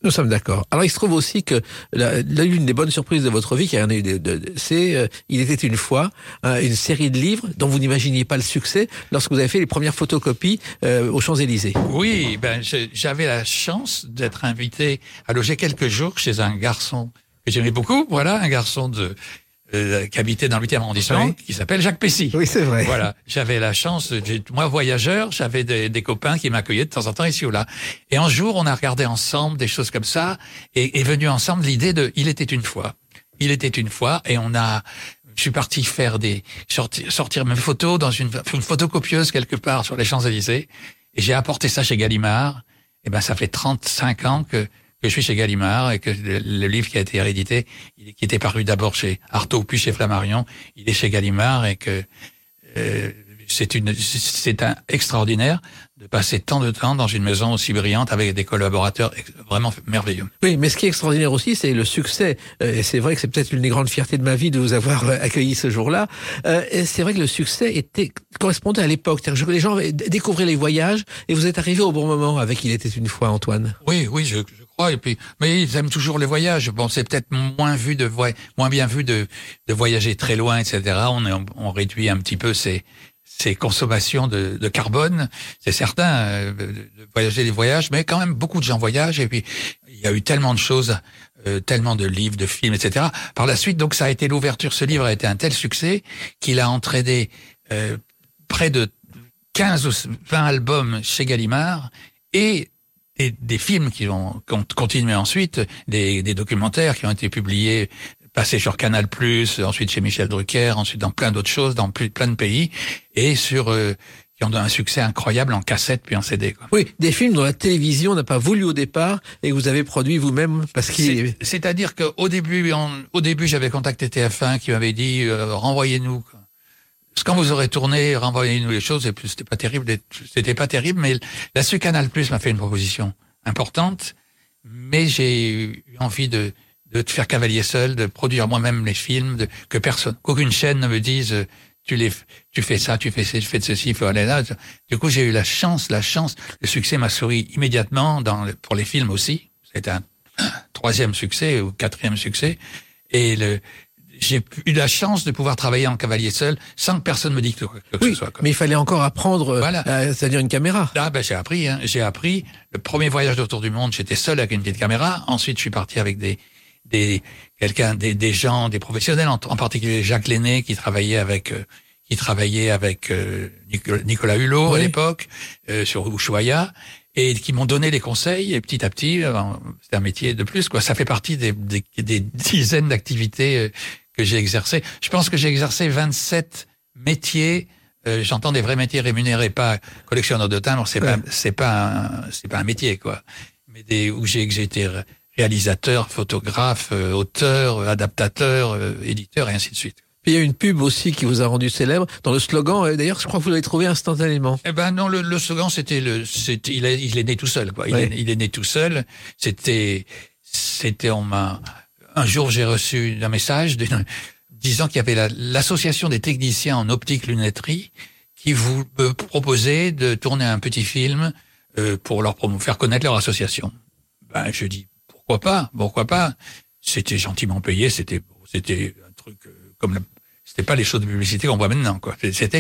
Nous sommes d'accord. Alors, il se trouve aussi que la, l'une des bonnes surprises de votre vie, qui a un, de, de, de, c'est euh, Il était une fois, euh, une série de livres dont vous n'imaginiez pas le succès lorsque vous avez fait les premières photocopies euh, aux Champs-Élysées. Oui, ben j'avais la chance d'être invité à loger quelques jours chez un garçon que j'aimais beaucoup. Voilà, un garçon de euh, qui habitait dans le huitième arrondissement, oui. qui s'appelle Jacques Pessy. Oui, c'est vrai. Voilà, j'avais la chance, moi voyageur, j'avais des, des copains qui m'accueillaient de temps en temps ici ou là. Et un jour, on a regardé ensemble des choses comme ça, et est venue ensemble l'idée de Il était une fois. Il était une fois, et on a, je suis parti faire des, sortir, sortir mes photos dans une, une photocopieuse quelque part sur les Champs-Élysées, et j'ai apporté ça chez Gallimard. Et ben, ça fait trente-cinq ans que que je suis chez Gallimard et que le, le livre qui a été réédité, il, qui était paru d'abord chez Artaud puis chez Flammarion, il est chez Gallimard et que euh, c'est une c'est un extraordinaire de passer tant de temps dans une maison aussi brillante avec des collaborateurs vraiment merveilleux. Oui, mais ce qui est extraordinaire aussi, c'est le succès. Et c'est vrai que c'est peut-être une des grandes fiertés de ma vie de vous avoir accueilli ce jour-là. Et c'est vrai que le succès était correspondait à l'époque. C'est-à-dire que les gens découvraient les voyages et vous êtes arrivé au bon moment avec Il était une fois, Antoine. Oui, oui, je, je crois. Et puis, mais ils aiment toujours les voyages. Bon, c'est peut-être moins vu de voy... moins bien vu de, de voyager très loin, et cetera. On, est, on réduit un petit peu ces ces consommations de, de carbone, c'est certain, euh, de, de voyager les voyages, mais quand même beaucoup de gens voyagent et puis il y a eu tellement de choses, euh, tellement de livres, de films, et cetera. Par la suite, donc ça a été l'ouverture, ce livre a été un tel succès qu'il a entraîné euh, près de quinze ou vingt albums chez Gallimard et des, des films qui ont, qui ont continué ensuite, des, des documentaires qui ont été publiés, passé sur Canal+, ensuite chez Michel Drucker, ensuite dans plein d'autres choses, dans plus, plein de pays, et sur euh, qui ont un succès incroyable en cassette puis en C D. Quoi. Oui, des films dont la télévision n'a pas voulu au départ et que vous avez produit vous-même parce qu'il. C'est, c'est-à-dire qu'au début, en, au début, j'avais contacté T F un qui m'avait dit euh, renvoyez-nous. Quoi. Parce que quand vous aurez tourné, renvoyez-nous les choses. Et puis c'était pas terrible, c'était pas terrible, mais là, ce Canal+ m'a fait une proposition importante, mais j'ai eu envie de de te faire cavalier seul, de produire moi-même les films, de, que personne, qu'aucune chaîne ne me dise tu les, tu fais ça, tu fais ça, tu fais de ceci, il faut aller là. Du coup, j'ai eu la chance, la chance. Le succès m'a souri immédiatement dans le, pour les films aussi. C'était un, un troisième succès ou quatrième succès. Et le, j'ai eu la chance de pouvoir travailler en cavalier seul sans que personne me dise quoi que oui, ce soit. Quoi. Mais il fallait encore apprendre, voilà. euh, c'est-à-dire une caméra. Là, ben, j'ai appris, hein, j'ai appris. Le premier voyage autour du monde, j'étais seul avec une petite caméra. Ensuite, je suis parti avec des, des quelqu'un des, des gens des professionnels en, en particulier Jacques Lenné qui travaillait avec euh, qui travaillait avec euh, Nicolas, Nicolas Hulot oui. à l'époque euh, sur Ushuaïa et qui m'ont donné des conseils et petit à petit euh, c'est un métier de plus quoi, ça fait partie des des, des dizaines d'activités euh, que j'ai exercées. Je pense que j'ai exercé vingt-sept métiers, euh, j'entends des vrais métiers rémunérés, pas collectionneur de timbres, c'est ouais. pas c'est pas un, c'est pas un métier quoi, mais des où j'ai j'ai été réalisateur, photographe, euh, auteur, euh, adaptateur, euh, éditeur, et ainsi de suite. Puis il y a une pub aussi qui vous a rendu célèbre dans le slogan. D'ailleurs, je crois que vous l'avez trouvé instantanément. Eh ben non, le, le slogan c'était le, c'était, il, est, il est né tout seul, quoi. Il, oui. est, il est né tout seul. C'était, c'était, on m'a, un jour j'ai reçu un message d'une, disant qu'il y avait la, l'association des techniciens en optique lunetterie qui vous euh, proposait de tourner un petit film euh, pour leur promo, faire connaître leur association. Ben je dis. Pourquoi pas? Pourquoi pas? C'était gentiment payé, c'était, c'était un truc euh, comme la, c'était pas les shows de publicité qu'on voit maintenant, quoi. C'était,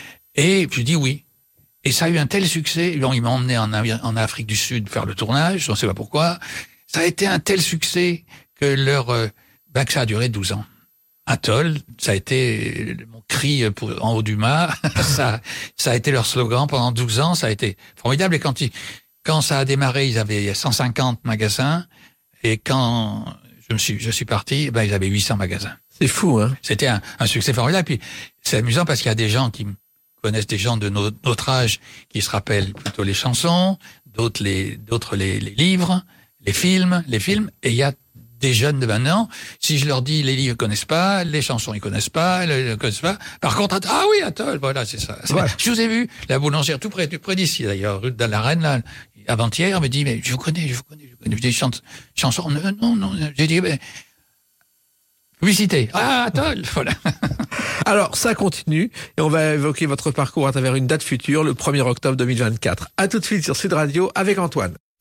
et je dis oui. Et ça a eu un tel succès. Bon, ils m'ont emmené en, en Afrique du Sud faire le tournage, je ne sais pas pourquoi. Ça a été un tel succès que leur, euh, ben, que ça a duré douze ans. Atoll, ça a été mon cri pour, en haut du mât. ça, ça a été leur slogan pendant douze ans. Ça a été formidable. Et quand ils, quand ça a démarré, ils avaient cent cinquante magasins. Et quand je me suis, je suis parti, ben, ils avaient huit cents magasins. C'est fou, hein? C'était un, un succès formidable. Puis, c'est amusant parce qu'il y a des gens qui connaissent des gens de notre, notre âge qui se rappellent plutôt les chansons, d'autres les, d'autres les, les livres, les films, les films. Et il y a des jeunes de maintenant. Si je leur dis les livres ils connaissent pas, les chansons ils connaissent pas, ils ne connaissent pas. Par contre, ah oui, Atoll, voilà, c'est ça. Ouais. Je vous ai vu, la boulangère tout près, tout près d'ici d'ailleurs, rue de la Reine, là. Avant-hier, elle me dit, mais je vous connais, je vous connais, je vous connais. Je dis, chante, chanson, non, non, non. J'ai dit, mais, publicité. Ah, Atoll, voilà. Alors, ça continue, et on va évoquer votre parcours à travers une date future, le premier octobre deux mille vingt-quatre. À tout de suite sur Sud Radio avec Antoine.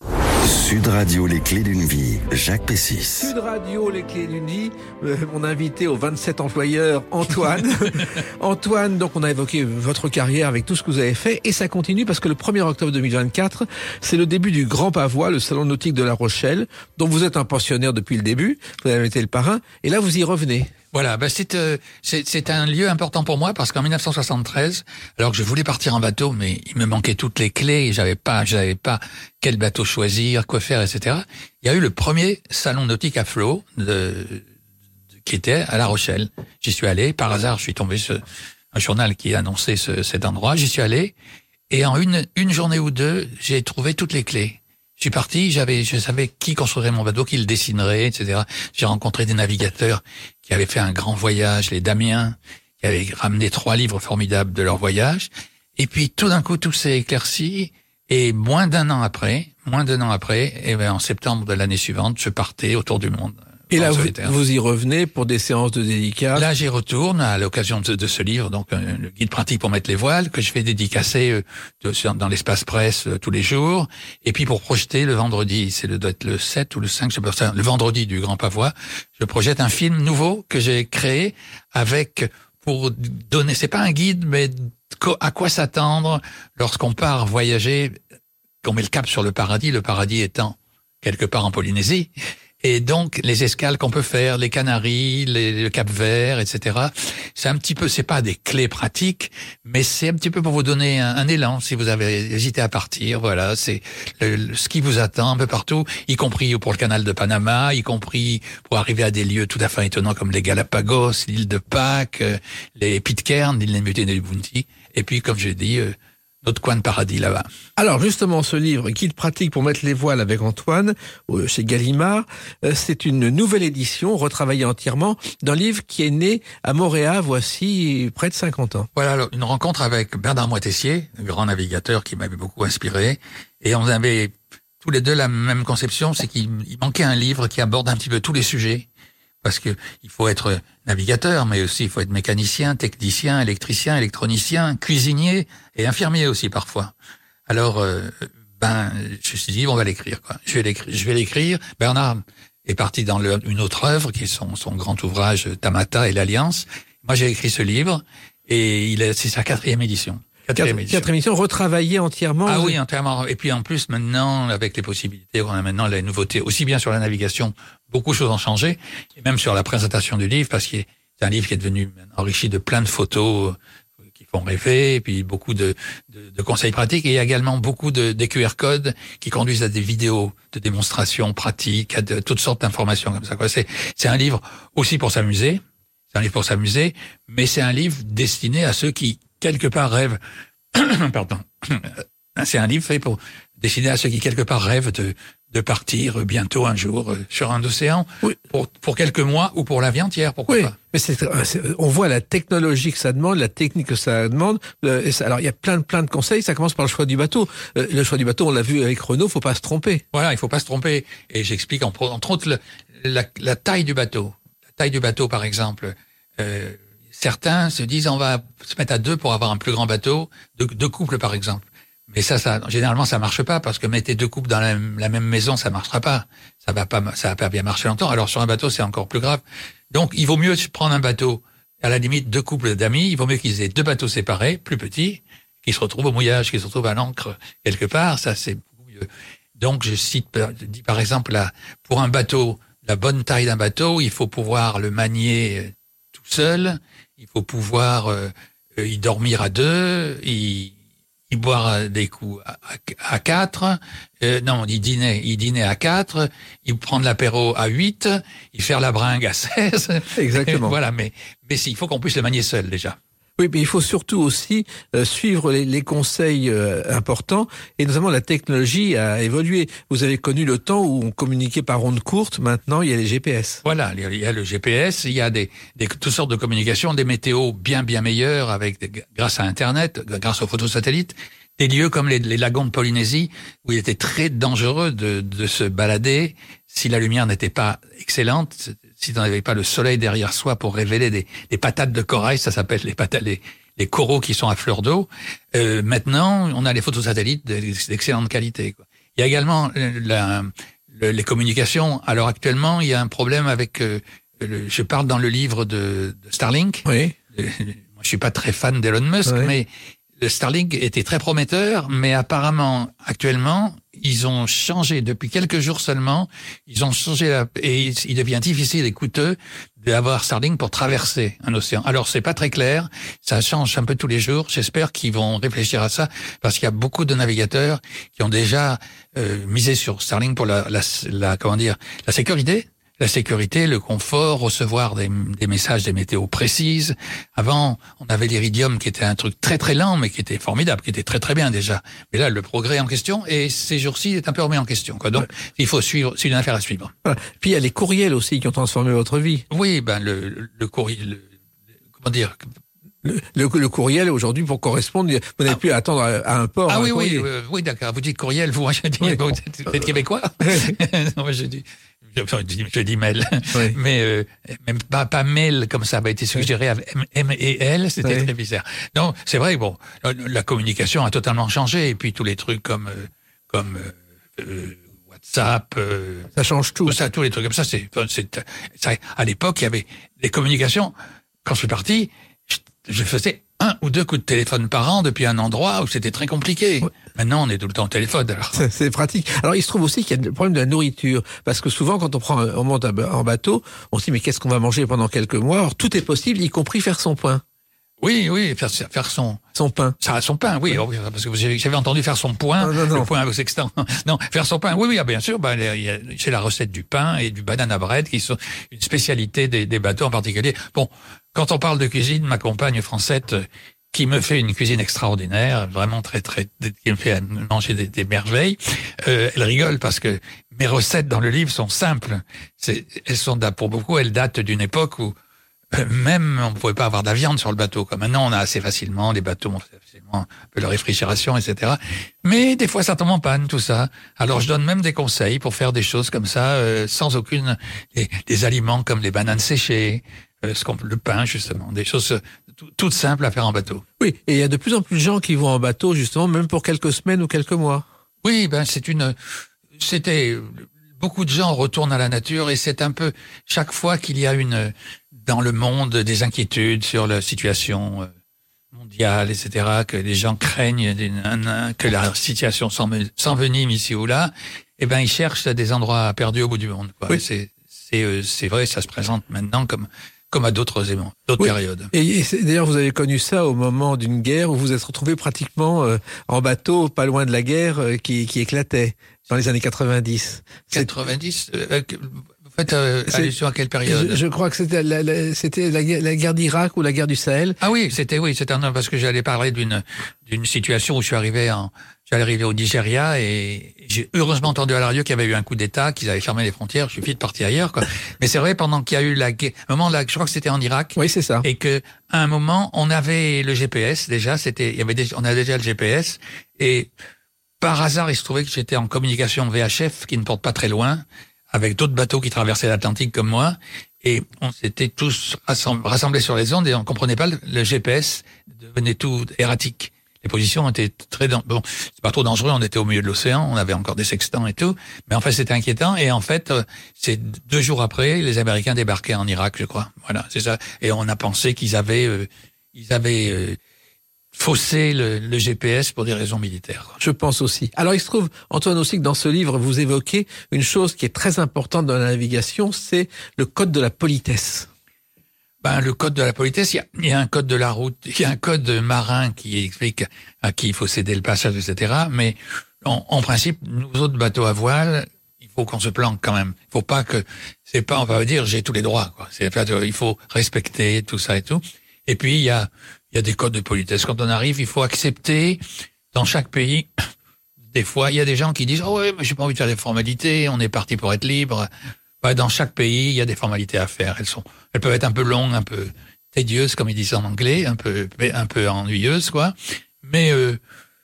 Sud Radio, les clés d'une vie, Jacques Pessis. Sud Radio, les clés d'une vie, euh, mon invité aux vingt-sept employeurs, Antoine. Antoine, donc on a évoqué votre carrière avec tout ce que vous avez fait et ça continue parce que le premier octobre deux mille vingt-quatre, c'est le début du Grand Pavois, le salon nautique de La Rochelle, dont vous êtes un pensionnaire depuis le début, vous avez été le parrain, et là vous y revenez. Voilà, ben c'est, euh, c'est c'est un lieu important pour moi parce qu'en dix-neuf cent soixante-treize, alors que je voulais partir en bateau, mais il me manquait toutes les clés, j'avais pas, j'avais pas quel bateau choisir, quoi faire, et cetera. Il y a eu le premier salon nautique à flot de, de, qui était à La Rochelle. J'y suis allé, par hasard, je suis tombé sur un journal qui annonçait ce, cet endroit. J'y suis allé et en une une journée ou deux, j'ai trouvé toutes les clés. Je suis parti, j'avais, je savais qui construirait mon bateau, qui le dessinerait, et cetera. J'ai rencontré des navigateurs qui avaient fait un grand voyage, les Damiens, qui avaient ramené trois livres formidables de leur voyage. Et puis, tout d'un coup, tout s'est éclairci. Et moins d'un an après, moins d'un an après, et ben, en septembre de l'année suivante, je partais autour du monde. Et là, vous, vous y revenez pour des séances de dédicaces. Là, j'y retourne à l'occasion de, de ce livre, donc euh, le guide pratique pour mettre les voiles, que je vais dédicacer euh, de, dans l'espace presse euh, tous les jours. Et puis pour projeter le vendredi, c'est le doit être le sept ou le cinq, je sais pas, le vendredi du Grand Pavois, je projette un film nouveau que j'ai créé avec pour donner, c'est pas un guide, mais à quoi s'attendre lorsqu'on part voyager, qu'on met le cap sur le paradis, le paradis étant quelque part en Polynésie. Et donc, les escales qu'on peut faire, les Canaries, les, le Cap-Vert, et cetera. C'est un petit peu, c'est pas des clés pratiques, mais c'est un petit peu pour vous donner un, un élan si vous avez hésité à partir. Voilà, c'est le, le, ce qui vous attend un peu partout, y compris pour le canal de Panama, y compris pour arriver à des lieux tout à fait étonnants comme les Galapagos, l'île de Pâques, euh, les Pitcairn, l'île Nembuté et Bounty. Et puis, comme je dis, euh, notre coin de paradis là-bas. Alors justement, ce livre, Guide pratique pour mettre les voiles avec Antoine, chez Gallimard, c'est une nouvelle édition, retravaillée entièrement, d'un livre qui est né à Montréal, voici près de cinquante ans. Voilà, alors, une rencontre avec Bernard Moitessier, un grand navigateur qui m'avait beaucoup inspiré, et on avait tous les deux la même conception, c'est qu'il manquait un livre qui aborde un petit peu tous les sujets, parce que il faut être navigateur, mais aussi il faut être mécanicien, technicien, électricien, électronicien, cuisinier et infirmier aussi parfois. Alors, euh, ben, je me suis dit, on va l'écrire, quoi. Je vais l'écrire. Je vais l'écrire. Bernard est parti dans le, une autre œuvre, qui est son, son grand ouvrage Tamata et l'Alliance. Moi, j'ai écrit ce livre et il est, c'est sa quatrième édition. Quatrième édition. Quatrième édition, retravaillée entièrement. Ah oui, entièrement. Et puis en plus, maintenant, avec les possibilités qu'on a maintenant, les nouveautés, aussi bien sur la navigation, beaucoup de choses ont changé, et même sur la présentation du livre, parce que c'est un livre qui est devenu enrichi de plein de photos qui font rêver, et puis beaucoup de, de, de conseils pratiques, et également beaucoup de des Q R codes qui conduisent à des vidéos de démonstrations pratiques, à de, toutes sortes d'informations comme ça, quoi. C'est, c'est un livre aussi pour s'amuser, c'est un livre pour s'amuser, mais c'est un livre destiné à ceux qui, quelque part, rêvent, pardon, c'est un livre fait pour destiné à ceux qui, quelque part, rêvent de de partir bientôt un jour euh, sur un océan, oui. pour, pour quelques mois ou pour la vie entière, pourquoi oui, pas. Mais c'est, c'est, on voit la technologie que ça demande, la technique que ça demande. Le, ça, alors il y a plein de plein de conseils. Ça commence par le choix du bateau. Euh, le choix du bateau, on l'a vu avec Renault, faut pas se tromper. Voilà, il faut pas se tromper. Et j'explique entre, entre autres le, la, la taille du bateau. La taille du bateau, par exemple. Euh, certains se disent on va se mettre à deux pour avoir un plus grand bateau, deux, deux couples par exemple. Mais ça, ça, généralement, ça marche pas parce que mettez deux couples dans la, la même maison, ça marchera pas. Ça va pas, ça va pas bien marcher longtemps. Alors sur un bateau, c'est encore plus grave. Donc, il vaut mieux prendre un bateau, à la limite, deux couples d'amis. Il vaut mieux qu'ils aient deux bateaux séparés, plus petits, qui se retrouvent au mouillage, qui se retrouvent à l'ancre quelque part. Ça, c'est beaucoup mieux. Donc, je cite, je dis par exemple, là, pour un bateau, la bonne taille d'un bateau, il faut pouvoir le manier tout seul. Il faut pouvoir euh, y dormir à deux. Y Il boire des coups à, à, à quatre, euh, non, il dînait, il dînait à quatre, il prendre l'apéro à huit, il faire la bringue à seize. Exactement. Voilà, mais, mais il faut qu'on puisse le manier seul, déjà. Oui, mais il faut surtout aussi euh, suivre les, les conseils euh, importants, et notamment la technologie a évolué. Vous avez connu le temps où on communiquait par ondes courtes, maintenant il y a les G P S. Voilà, il y a le G P S, il y a des, des toutes sortes de communications, des météos bien bien meilleures avec des, grâce à Internet, grâce aux photos satellites, des lieux comme les, les lagons de Polynésie où il était très dangereux de, de se balader si la lumière n'était pas excellente. Si on n'avait pas le soleil derrière soi pour révéler des, des patates de corail, ça s'appelle les patates, les, les coraux qui sont à fleur d'eau. Euh, maintenant, on a les photos satellites d'excellente qualité, quoi. Il y a également la, la, les communications. Alors actuellement, il y a un problème avec. Euh, le, je parle dans le livre de, de Starlink. Oui. Euh, moi, je suis pas très fan d'Elon Musk, oui. mais le Starlink était très prometteur. Mais apparemment, actuellement, ils ont changé depuis quelques jours seulement. Ils ont changé la, et il devient difficile et coûteux d'avoir Starlink pour traverser un océan. Alors c'est pas très clair, ça change un peu tous les jours. J'espère qu'ils vont réfléchir à ça parce qu'il y a beaucoup de navigateurs qui ont déjà euh, misé sur Starlink pour la, la, la comment dire, la sécurité. La sécurité, le confort, recevoir des, des messages, des météos précises. Avant, on avait l'Iridium qui était un truc très très lent, mais qui était formidable, qui était très très bien déjà. Mais là, le progrès en question, et ces jours-ci, il est un peu remis en question, quoi. Donc, ouais. il faut suivre, c'est une affaire à suivre. Voilà. Puis il y a les courriels aussi qui ont transformé votre vie. Oui, ben le, le, le courriel, le, comment dire. Le, le, le courriel aujourd'hui pour correspondre, vous n'avez ah, plus à attendre à, à un port. Ah un oui, courrier. oui, euh, oui, d'accord. Vous dites courriel, vous, moi je dis, oui. vous êtes québécois. Non, moi je dis. Je dis, je dis mail, oui. mais euh, même pas pas mail comme ça avait été suggéré avec M, M et L, c'était oui. très bizarre. Non, c'est vrai. Bon, la, la communication a totalement changé et puis tous les trucs comme euh, comme euh, WhatsApp, euh, ça change tout. Ça, tous les trucs comme ça, c'est c'est ça, à l'époque il y avait les communications. Quand je suis parti, je, je faisais un ou deux coups de téléphone par an depuis un endroit où c'était très compliqué. Oui. Maintenant, on est tout le temps au téléphone. Alors. C'est, c'est pratique. Alors, il se trouve aussi qu'il y a le problème de la nourriture. Parce que souvent, quand on prend, un, on monte en bateau, on se dit, mais qu'est-ce qu'on va manger pendant quelques mois? Alors, tout est possible, y compris faire son pain. Oui, oui, faire, faire son... Son pain. Ça, son pain, oui, oui. Parce que j'avais entendu faire son point, non, non, non. le point sextant. Non, faire son pain, oui, oui, bien sûr, ben, il y a, c'est la recette du pain et du banana bread qui sont une spécialité des, des bateaux en particulier. Bon, quand on parle de cuisine, ma compagne Francette, qui me fait une cuisine extraordinaire, vraiment très, très, qui me fait manger des, des merveilles. Euh, elle rigole parce que mes recettes dans le livre sont simples. C'est, elles sont, pour beaucoup, elles datent d'une époque où euh, même on ne pouvait pas avoir de la viande sur le bateau. Comme maintenant, on a assez facilement, les bateaux ont facilement un peu de réfrigération, et cetera. Mais des fois, ça tombe en panne, tout ça. Alors, je donne même des conseils pour faire des choses comme ça, euh, sans aucune, des, des aliments comme les bananes séchées, euh, ce qu'on, le pain, justement, des choses toutes simples à faire en bateau. Oui, et il y a de plus en plus de gens qui vont en bateau, justement, même pour quelques semaines ou quelques mois. Oui, ben c'est une, c'était, beaucoup de gens retournent à la nature et c'est un peu, chaque fois qu'il y a une, dans le monde, des inquiétudes sur la situation mondiale, et cetera, que les gens craignent que la situation s'envenime ici ou là, eh ben ils cherchent des endroits perdus au bout du monde, quoi. Oui. C'est, c'est, c'est vrai, ça se présente maintenant comme comme à d'autres éléments, d'autres oui. périodes. Et, et d'ailleurs, vous avez connu ça au moment d'une guerre où vous êtes retrouvé pratiquement euh, en bateau, pas loin de la guerre euh, qui, qui éclatait dans les années quatre-vingt-dix. quatre-vingt-dix euh, Vous faites euh, allusion à quelle période? je, je crois que c'était la, la, c'était la, la guerre d'Irak ou la guerre du Sahel. Ah oui, c'était oui, c'était un parce que j'allais parler d'une d'une situation où je suis arrivé en j'allais arriver au Nigeria et j'ai heureusement entendu à la radio qu'il y avait eu un coup d'État, qu'ils avaient fermé les frontières. Je suis vite parti ailleurs, quoi. Mais c'est vrai, pendant qu'il y a eu la guerre, un moment là, je crois que c'était en Irak. Oui, c'est ça. Et que à un moment, on avait le G P S déjà. C'était, il y avait déjà, on avait déjà le G P S et par hasard, il se trouvait que j'étais en communication V H F, qui ne porte pas très loin, avec d'autres bateaux qui traversaient l'Atlantique comme moi. Et on s'était tous rassemblés sur les ondes et on comprenait pas le, le G P S devenait tout erratique. Les positions étaient très... Bon, c'est pas trop dangereux, on était au milieu de l'océan, on avait encore des sextants et tout, mais en fait, c'était inquiétant. Et en fait, c'est deux jours après, les Américains débarquaient en Irak, je crois. Voilà, c'est ça. Et on a pensé qu'ils avaient... Euh, ils avaient... Euh, fausser le, le G P S pour des raisons militaires, quoi. Je pense aussi. Alors, il se trouve, Antoine, aussi que dans ce livre, vous évoquez une chose qui est très importante dans la navigation, c'est le code de la politesse. Ben, le code de la politesse, il y a, il y a un code de la route, il y a un code marin qui explique à qui il faut céder le passage, et cetera. Mais en, en principe, nous autres bateaux à voile, il faut qu'on se planque quand même. Il faut pas que, c'est pas, on va dire, j'ai tous les droits, quoi. C'est, il faut respecter tout ça et tout. Et puis, il y a, il y a des codes de politesse. Quand on arrive, il faut accepter, dans chaque pays, des fois, il y a des gens qui disent, oh ouais, mais j'ai pas envie de faire des formalités, on est parti pour être libre. Ouais, dans chaque pays, il y a des formalités à faire. Elles sont, elles peuvent être un peu longues, un peu tédieuses, comme ils disent en anglais, un peu, un peu ennuyeuses, quoi. Mais, euh,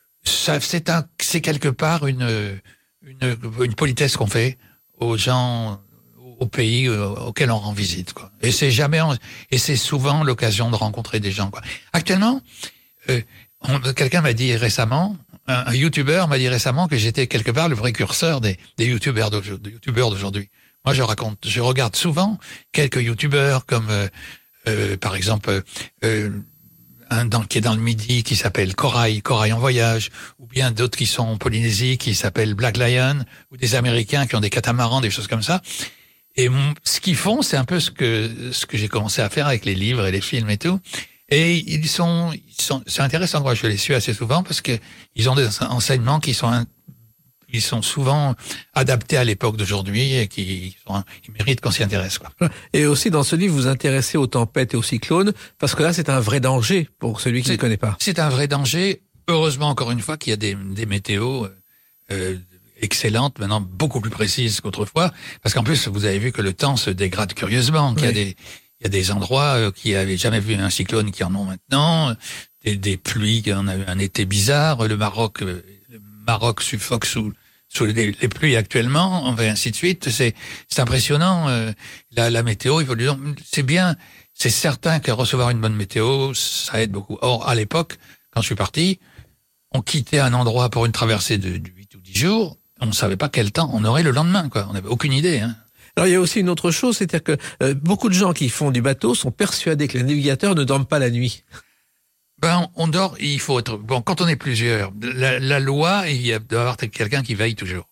ça, c'est un, c'est quelque part une, une, une politesse qu'on fait aux gens, au pays auquel on rend visite, quoi. Et c'est jamais, et c'est souvent l'occasion de rencontrer des gens, quoi. Actuellement, euh, on, quelqu'un m'a dit récemment, un, un youtubeur m'a dit récemment que j'étais quelque part le précurseur des, des youtubeurs d'aujourd'hui. d'aujourd'hui. Moi, je raconte, je regarde souvent quelques youtubeurs comme, euh, euh, par exemple, euh, un dans, qui est dans le Midi qui s'appelle Corail, Corail en voyage, ou bien d'autres qui sont en Polynésie qui s'appellent Black Lion, ou des Américains qui ont des catamarans, des choses comme ça. Et mon, ce qu'ils font, c'est un peu ce que ce que j'ai commencé à faire avec les livres et les films et tout. Et ils sont, ils sont, c'est intéressant. Moi, je les suis assez souvent parce que ils ont des enseignements qui sont, ils sont souvent adaptés à l'époque d'aujourd'hui et qui sont, ils méritent qu'on s'y intéresse, quoi. Et aussi, dans ce livre, vous vous intéressez aux tempêtes et aux cyclones parce que là, c'est un vrai danger pour celui qui ne connaît pas. C'est un vrai danger. Heureusement, encore une fois, qu'il y a des, des météos euh, excellentes, maintenant beaucoup plus précises qu'autrefois, parce qu'en plus, vous avez vu que le temps se dégrade curieusement, qu'il oui. y a des Il y a des endroits euh, qui avaient jamais vu un cyclone qui en ont maintenant, des, des pluies, on a eu un été bizarre, le Maroc, euh, le Maroc suffoque sous, sous les, les pluies actuellement, et ainsi de suite. C'est, c'est impressionnant. Euh, la, la météo, il faut dire, c'est bien, c'est certain que recevoir une bonne météo, ça aide beaucoup. Or, à l'époque, quand je suis parti, on quittait un endroit pour une traversée de, de huit ou dix jours, on ne savait pas quel temps on aurait le lendemain, quoi. On n'avait aucune idée, hein. Alors il y a aussi une autre chose, c'est-à-dire que euh, beaucoup de gens qui font du bateau sont persuadés que les navigateurs ne dorment pas la nuit. Ben on dort, il faut être bon quand on est plusieurs. La, la loi, il y a, doit y avoir quelqu'un qui veille toujours.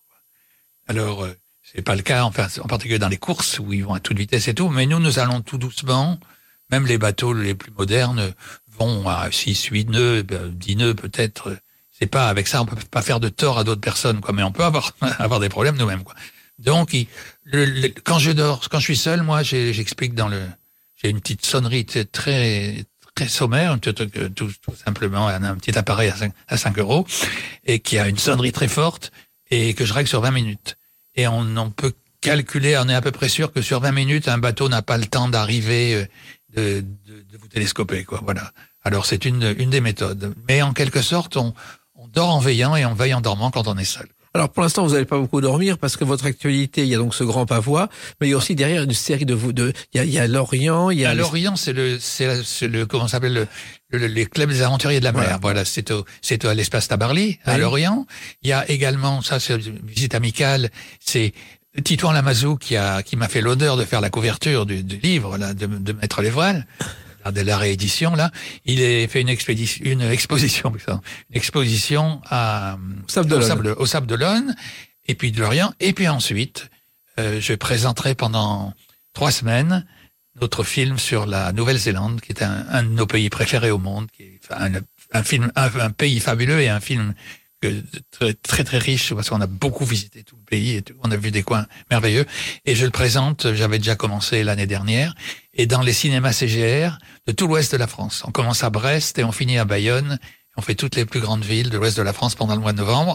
Alors euh, c'est pas le cas, enfin en particulier dans les courses où ils vont à toute vitesse et tout. Mais nous, nous allons tout doucement. Même les bateaux les plus modernes vont à six, huit nœuds, dix nœuds peut-être. C'est pas avec ça, on peut pas faire de tort à d'autres personnes, quoi. Mais on peut avoir avoir des problèmes nous-mêmes, quoi. Donc, il, le, le, quand je dors, quand je suis seul, moi, j'ai, j'explique dans le, j'ai une petite sonnerie très, très sommaire, tout, tout, tout simplement un, un petit appareil à cinq, à cinq euros, et qui a une sonnerie très forte, et que je règle sur vingt minutes. Et on, on peut calculer, on est à peu près sûr que sur vingt minutes, un bateau n'a pas le temps d'arriver, de, de, de vous télescoper, quoi. Voilà. Alors, c'est une, une des méthodes. Mais en quelque sorte, on, on dort en veillant et on veille en dormant quand on est seul. Alors pour l'instant vous n'allez pas beaucoup dormir parce que votre actualité, il y a donc ce grand pavois, mais il y a aussi derrière une série de vous de il y a, il y a l'Orient, il y a les... l'Orient, c'est le c'est, c'est le comment ça s'appelle le, le les clubs des aventuriers de la mer. Voilà, voilà c'est au c'est à l'espace Tabarly à oui. l'Orient. Il y a également ça c'est une visite amicale, c'est Titouan Lamazou qui a qui m'a fait l'honneur de faire la couverture du, du livre là de, de mettre les voiles. De la réédition là, il a fait une expédition, une exposition, une exposition à Sable au Sable, au Sable d'Olonne, et puis de l'Orient, et puis ensuite, euh, je présenterai pendant trois semaines notre film sur la Nouvelle-Zélande, qui est un, un de nos pays préférés au monde, qui est un, un film, un, un pays fabuleux et un film que, très, très très riche parce qu'on a beaucoup visité tout le pays et tout, on a vu des coins merveilleux. Et je le présente, j'avais déjà commencé l'année dernière, et dans les cinémas C G R de tout l'ouest de la France. On commence à Brest et on finit à Bayonne. On fait toutes les plus grandes villes de l'ouest de la France pendant le mois de novembre.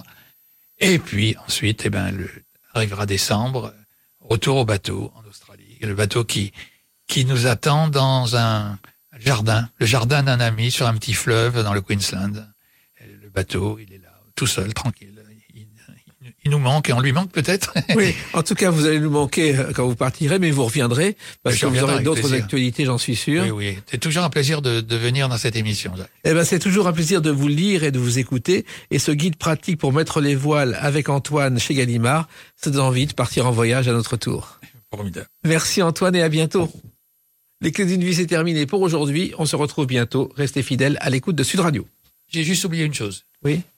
Et puis ensuite, eh ben, le, arrivera décembre, retour au bateau en Australie. Et le bateau qui qui nous attend dans un jardin, le jardin d'un ami sur un petit fleuve dans le Queensland. Et le bateau, il est là, tout seul, tranquille. Il, il, il nous manque et on lui manque peut-être. Oui, en tout cas, vous allez nous manquer quand vous partirez, mais vous reviendrez parce que vous aurez d'autres plaisir. Actualités, j'en suis sûr. Oui, oui. C'est toujours un plaisir de, de venir dans cette émission, Jacques. Eh ben, c'est toujours un plaisir de vous lire et de vous écouter. Et ce guide pratique pour mettre les voiles avec Antoine chez Gallimard, ça donne envie de partir en voyage à notre tour. Formidable. Merci Antoine et à bientôt. Les Clés d'une vie, c'est terminé pour aujourd'hui. On se retrouve bientôt. Restez fidèles à l'écoute de Sud Radio. J'ai juste oublié une chose. Oui.